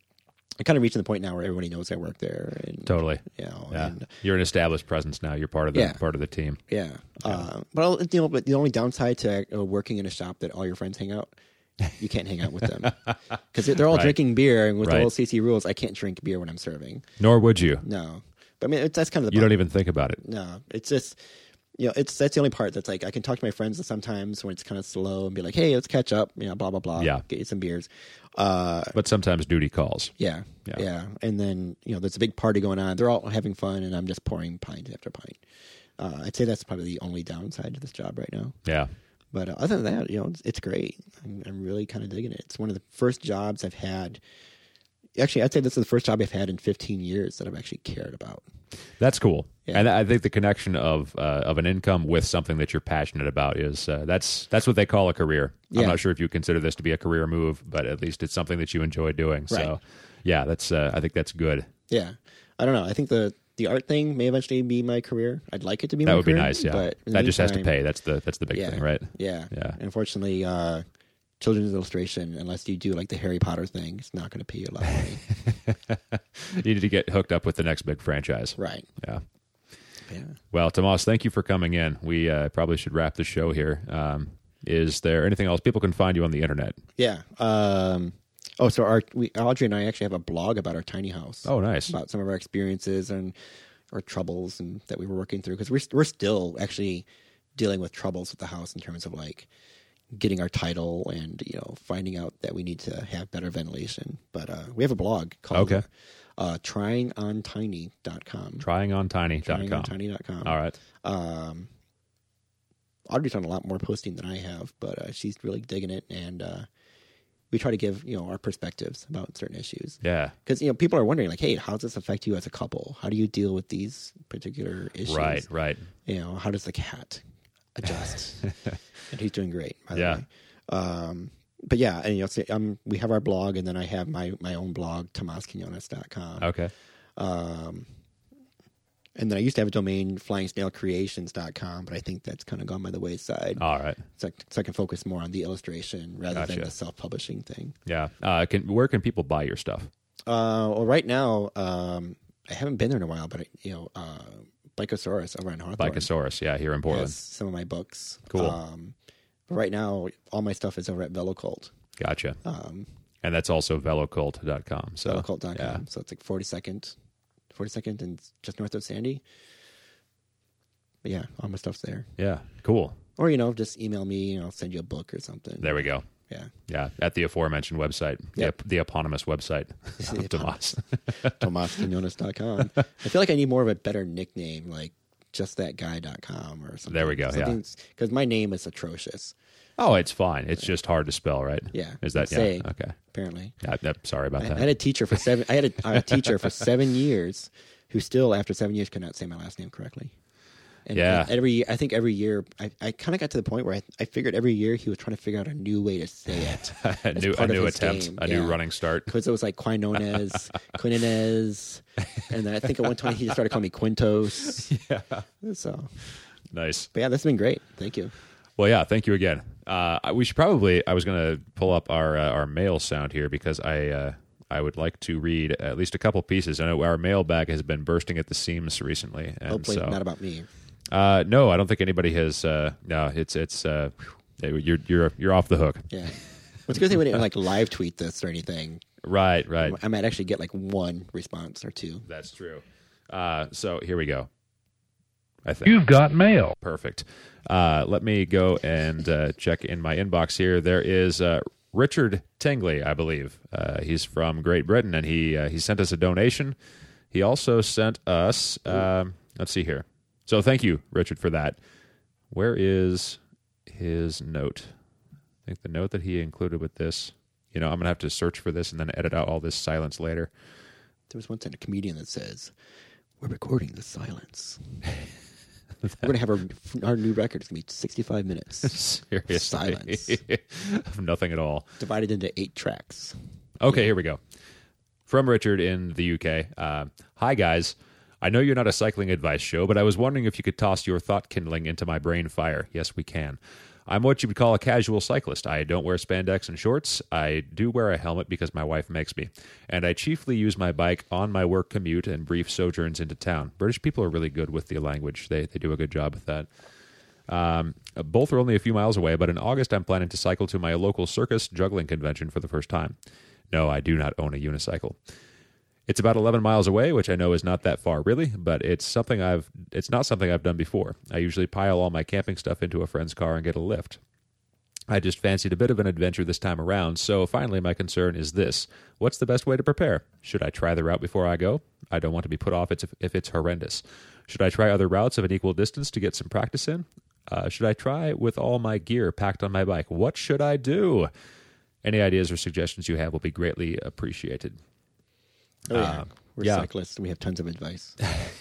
I'm kind of reaching the point now where everybody knows I work there, and Totally. you know, Yeah. and You're an established presence now. You're part of the Yeah. part of the team. yeah, uh, but I'll- you know, but the only downside to uh, working in a shop that all your friends hang out, you can't hang out with them because they're all Right. drinking beer, and with Right. the old C C rules, I can't drink beer when I'm serving. Nor would you. No, but I mean, it's, that's kind of the You don't even think about it. no. It's just you know, it's that's the only part that's like I can talk to my friends sometimes when it's kind of slow and be like, hey, let's catch up, you know, blah blah blah. Yeah. Get you some beers. Uh, But sometimes duty calls. yeah, Yeah. yeah, and then you know, there's a big party going on. They're all having fun, and I'm just pouring pint after pint. Uh, I'd say that's probably the only downside to this job right now. Yeah. But uh, other than that, you know, it's, it's great. I'm, I'm really kind of digging it. It's one of the first jobs I've had. Actually, I'd say this is the first job I've had in fifteen years that I've actually cared about. That's cool. Yeah. And I think the connection of uh, of an income with something that you're passionate about is uh, that's that's what they call a career. Yeah. I'm not sure if you consider this to be a career move, but at least it's something that you enjoy doing. Right. So, yeah, that's uh, I think that's good. Yeah, I don't know. I think the the art thing may eventually be my career. I'd like it to be. That my would be career, nice. Yeah, but in the that just has to meantime- pay. That's the that's the big Yeah, thing, right? Yeah, Yeah. Unfortunately, uh, children's illustration, unless you do like the Harry Potter thing, it's not going to pay you a lot of money. You need to get hooked up with the next big franchise. Right. Yeah. Yeah. Well, Tomas, thank you for coming in. We uh, probably should wrap the show here. Um, is there anything else? People can find you on the internet. Yeah. Um, oh, so our we, Audrey and I actually have a blog about our tiny house. Oh, nice. About some of our experiences and our troubles and that we were working through because we're we're still actually dealing with troubles with the house in terms of like getting our title and you know finding out that we need to have better ventilation. But uh, we have a blog called Okay. uh, trying on tiny dot com. trying on tiny dot trying com. on tiny dot com. All right. Um, Audrey's done a lot more posting than I have, but uh, she's really digging it, and uh, we try to give you know our perspectives about certain issues. Yeah. Because you know people are wondering like, hey, how does this affect you as a couple? How do you deal with these particular issues? Right. Right. You know, how does the cat adjust? And he's doing great, by the Yeah. way. Um, but yeah, and you know, so, um, we have our blog, and then I have my my own blog, tomas quinones dot com. Okay. Um, and then I used to have a domain, flying snail creations dot com, but I think that's kind of gone by the wayside. All right. So, I, so I can focus more on the illustration rather than Gotcha. the self-publishing thing. Yeah. Uh, can where can people buy your stuff? Uh, well, right now, um, I haven't been there in a while, but, you know, uh, Bikosaurus over in Hawthorne Bikosaurus. Yeah, here in Portland. has some of my books. Cool. Um, but right now, all my stuff is over at VeloCult. Gotcha. Um, And that's also velocult dot com. So velocult dot com. yeah. So it's like forty-second, forty-second and just north of Sandy. But yeah, all my stuff's there. Yeah. Cool. Or, you know, just email me and I'll send you a book or something. There we go. Yeah. Yeah. At the aforementioned website. Yep. The, the eponymous website The of Tomas. tomas quinones dot com. I feel like I need more of a better nickname, like just that guy dot com or something. There we go, yeah. Because my name is atrocious, Oh, it's fine. It's just hard to spell, right? Yeah. Is that, yeah. Say. Okay. apparently. Yeah, yeah, sorry about I, I that. had a teacher for seven. I had a, a teacher for seven years who still, after seven years, could not say my last name correctly. And, Yeah. and every I think every year, I, I kind of got to the point where I, I figured every year he was trying to figure out a new way to say it. a new, a part of new his attempt, game. a Yeah. new running start. Because it was like Quinones, Quinones, and then I think at one time he just started calling me Quintos. Yeah. So, Nice. but yeah, this has been great. Thank you. Well, yeah, thank you again. Uh, we should probably, I was going to pull up our uh, our mail sound here because I uh, I would like to read at least a couple pieces. I know our mailbag has been bursting at the seams recently. And Hopefully so, not about me. Uh, no, I don't think anybody has. Uh, no, it's it's uh, you're you're you're off the hook. Yeah. What's a good thing we didn't like live tweet this or anything. Right, right. I might actually get like one response or two. That's true. Uh, so here we go. I think You've got mail. Perfect. Uh, let me go and uh, check in my inbox here. There is uh, Richard Tingley, I believe. Uh, he's from Great Britain, and he uh, he sent us a donation. He also sent us. Um, let's see here. So thank you, Richard, for that. Where is his note? I think the note that he included with this. You know, I'm going to have to search for this and then edit out all this silence later. There was one time a comedian that says, "We're recording the silence. We're going to have our, our new record. It's going to be sixty-five minutes. Seriously. Silence. Of nothing at all. Divided into eight tracks." Okay, here we go. From Richard in the U K. Uh, Hi, guys. I know you're not a cycling advice show, but I was wondering if you could toss your thought kindling into my brain fire. Yes, we can. I'm what you would call a casual cyclist. I don't wear spandex and shorts. I do wear a helmet because my wife makes me. And I chiefly use my bike on my work commute and brief sojourns into town. British people are really good with the language. They, they do a good job with that. Um, both are only a few miles away, but in August I'm planning to cycle to my local circus juggling convention for the first time. No, I do not own a unicycle. It's about eleven miles away, which I know is not that far really, but it's something I've it's not something I've done before. I usually pile all my camping stuff into a friend's car and get a lift. I just fancied a bit of an adventure this time around, so finally my concern is this. What's the best way to prepare? Should I try the route before I go? I don't want to be put off if it's horrendous. Should I try other routes of an equal distance to get some practice in? Uh, should I try with all my gear packed on my bike? What should I do? Any ideas or suggestions you have will be greatly appreciated. Oh, yeah. Um, We're yeah. cyclists and we have tons of advice.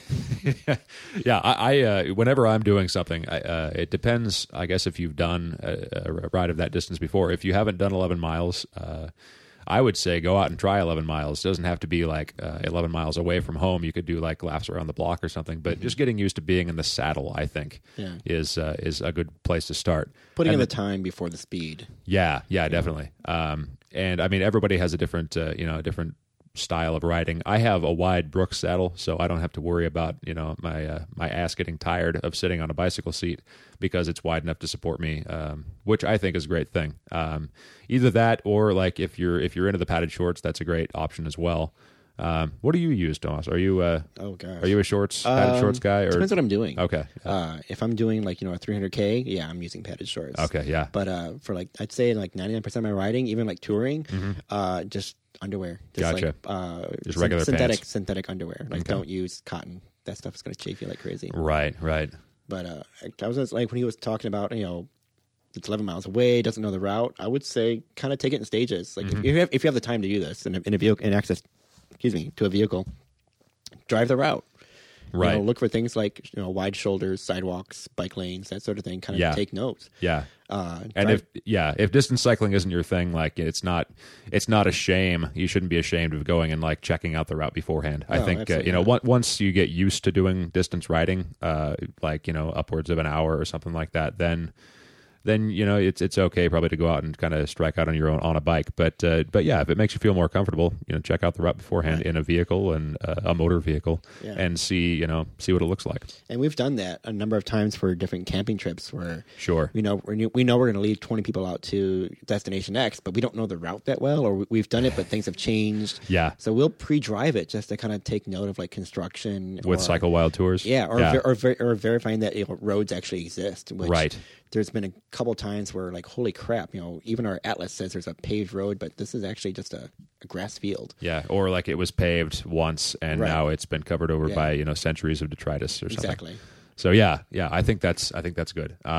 yeah, I, I uh, whenever I'm doing something, I, uh, it depends, I guess, if you've done a, a ride of that distance before. If you haven't done eleven miles, uh, I would say go out and try eleven miles. It doesn't have to be like uh, eleven miles away from home. You could do like laps around the block or something. But mm-hmm. just getting used to being in the saddle, I think, yeah. is uh, is a good place to start. Putting and in the time before the speed. Yeah, yeah, definitely. Um, and I mean, everybody has a different, uh, you know, a different style of riding. I have a wide Brooks saddle, so I don't have to worry about, you know, my uh, my ass getting tired of sitting on a bicycle seat because it's wide enough to support me, um, which I think is a great thing. Um, either that or like if you're if you're into the padded shorts, that's a great option as well. Um, what do you use, Thomas? Are you uh, oh gosh, are you a shorts padded um, shorts guy? Or depends what I'm doing. Okay, uh, if I'm doing like you know a three hundred K, yeah, I'm using padded shorts. Okay, yeah. But uh, for like I'd say like ninety-nine percent of my riding, even like touring, mm-hmm. uh, just underwear. Just Gotcha. Like, uh, just regular synthetic pants. synthetic underwear. Like Okay. don't use cotton. That stuff is going to chafe you like crazy. Right, right. But uh, I was just, like when he was talking about you know it's eleven miles away, doesn't know the route. I would say kind of take it in stages. Like mm-hmm. if you have if you have the time to do this in a, in a vehicle and access, excuse me, to a vehicle, drive the route. Right. You know, look for things like you know wide shoulders, sidewalks, bike lanes, that sort of thing. Kind of Yeah. take notes. Yeah. Uh, And drive- if yeah, if distance cycling isn't your thing, like it's not, it's not a shame. You shouldn't be ashamed of going and like checking out the route beforehand. I No, think uh, absolutely you know not. on- once you get used to doing distance riding, uh, like you know upwards of an hour or something like that, then then you know it's it's okay probably to go out and kind of strike out on your own on a bike. But uh, but yeah, if it makes you feel more comfortable, you know, check out the route beforehand Right. in a vehicle and uh, a motor vehicle, Yeah. and see you know see what it looks like. and we've done that a number of times for different camping trips where Sure. you know we're, we know we're going to lead twenty people out to destination X, but we don't know the route that well, or we- we've done it but things have changed. Yeah. So we'll pre-drive it just to kind of take note of like construction With or, Cycle Wild Tours. Yeah, or yeah. ver- or, ver- or verifying that you know, roads actually exist. Which Right. There's been a couple times where like, holy crap, you know, even our atlas says there's a paved road, but this is actually just a, a grass field. Yeah, or like it was paved once and Right. now it's been covered over Yeah. by you know centuries of detritus or something. Exactly. So yeah, yeah, I think that's I think that's good. Um,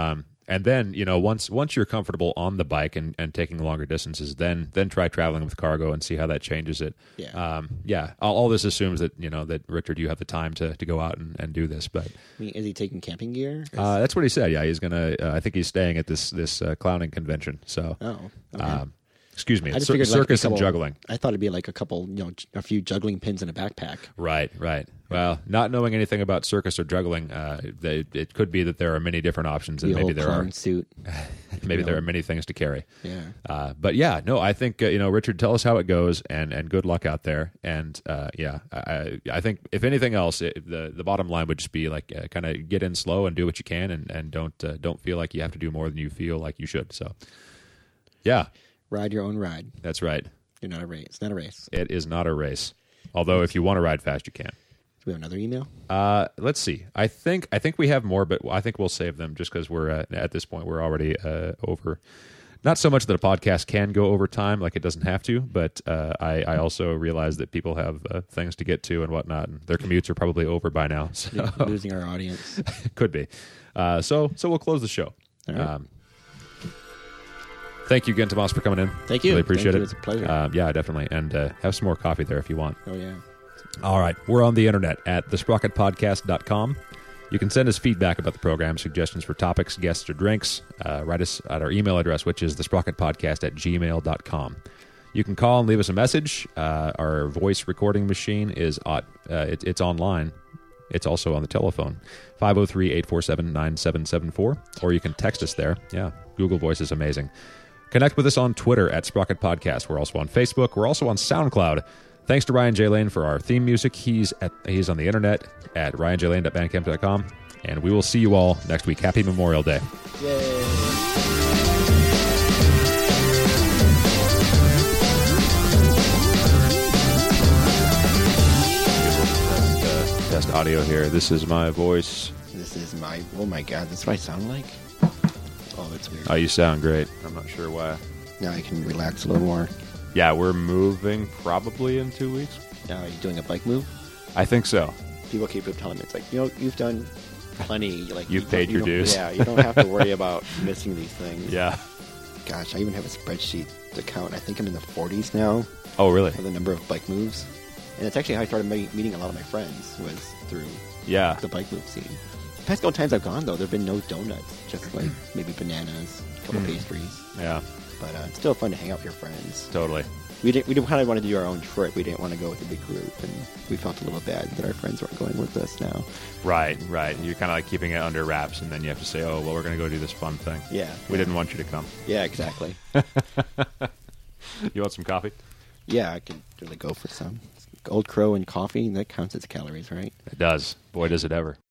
and then you know once once you're comfortable on the bike and, and taking longer distances, then then try traveling with cargo and see how that changes it. Yeah. Um, yeah. All, all this assumes that you know that Richard, you have the time to, to go out and, and do this, but I mean, is he taking camping gear? uh, that's what he said. Yeah, he's gonna. Uh, I think he's staying at this this uh, clowning convention. So, Oh, okay. um, excuse me, I just cir- figured like, a circus couple- and juggling. I thought it'd be like a couple, you know, a few juggling pins in a backpack. Right, right. Well, not knowing anything about circus or juggling, uh, they, it could be that there are many different options, and The maybe whole there clown are suit. maybe you there know. are many things to carry. Yeah. Uh, but yeah, no, I think uh, you know, Richard, tell us how it goes, and, and good luck out there. And uh, yeah, I, I think if anything else, it, the the bottom line would just be like uh, kind of get in slow and do what you can, and and don't uh, don't feel like you have to do more than you feel like you should. So, yeah, Ride your own ride. that's right. You're not a race. It's not a race. It is not a race. Although, if you want to ride fast, you can. Do we have another email? Uh, let's see. I think I think we have more, but I think we'll save them just because we're uh, at this point we're already uh, over. Not so much that a podcast can go over time, like it doesn't have to, but uh, I, I also realize that people have uh, things to get to and whatnot, and their commutes are probably over by now. So Losing our audience. could be. Uh, so so we'll close the show. All right. Um, thank you again, Tomas, for coming in. Thank you. Really appreciate Thank you. it. It's a pleasure. Uh, yeah, definitely. And uh, have some more coffee there if you want. Oh, yeah. All right. We're on the internet at the sprocket podcast dot com. You can send us feedback about the program, suggestions for topics, guests, or drinks. Uh, write us at our email address, which is the sprocket podcast at gmail dot com. You can call and leave us a message. Uh, our voice recording machine is at, uh, it, it's online. It's also on the telephone, five oh three, eight four seven, nine seven seven four, or you can text us there. Yeah, Google Voice is amazing. Connect with us on Twitter at Sprocket Podcast. We're also on Facebook. We're also on SoundCloud. Thanks to Ryan J. Lane for our theme music. He's at he's on the internet at ryan j lane dot bandcamp dot com. And we will see you all next week. Happy Memorial Day. Yay. Test, uh, test audio here. This is my voice. This is my, oh my God, that's what I sound like? Oh, that's weird. Oh, you sound great. I'm not sure why. Now I can relax a little more. Yeah, we're moving probably in two weeks. Now, are you doing a bike move? I think so. People keep telling me, it's like, you know, you've done plenty. Like You've you paid don't- you your don't- dues. Yeah, you don't have to worry about missing these things. Yeah. Gosh, I even have a spreadsheet to count. I think I'm in the forties now Oh, really? for the number of bike moves. And it's actually how I started me- meeting a lot of my friends, was through Yeah. the bike move scene. The past couple times I've gone, though, there have been no donuts, just like maybe bananas, a couple Mm. pastries. Yeah, But uh, it's still fun to hang out with your friends. totally. We didn't. We didn't kind of want to do our own trip. We didn't want to go with a big group, and we felt a little bad that our friends weren't going with us now. Right, right. You're kind of like keeping it under wraps, and then you have to say, oh, well, we're going to go do this fun thing. Yeah, We didn't want you to come. Yeah, exactly. You want some coffee? Yeah, I could really go for some Old Crow and coffee. That counts as calories, right? It does. Boy, does it ever.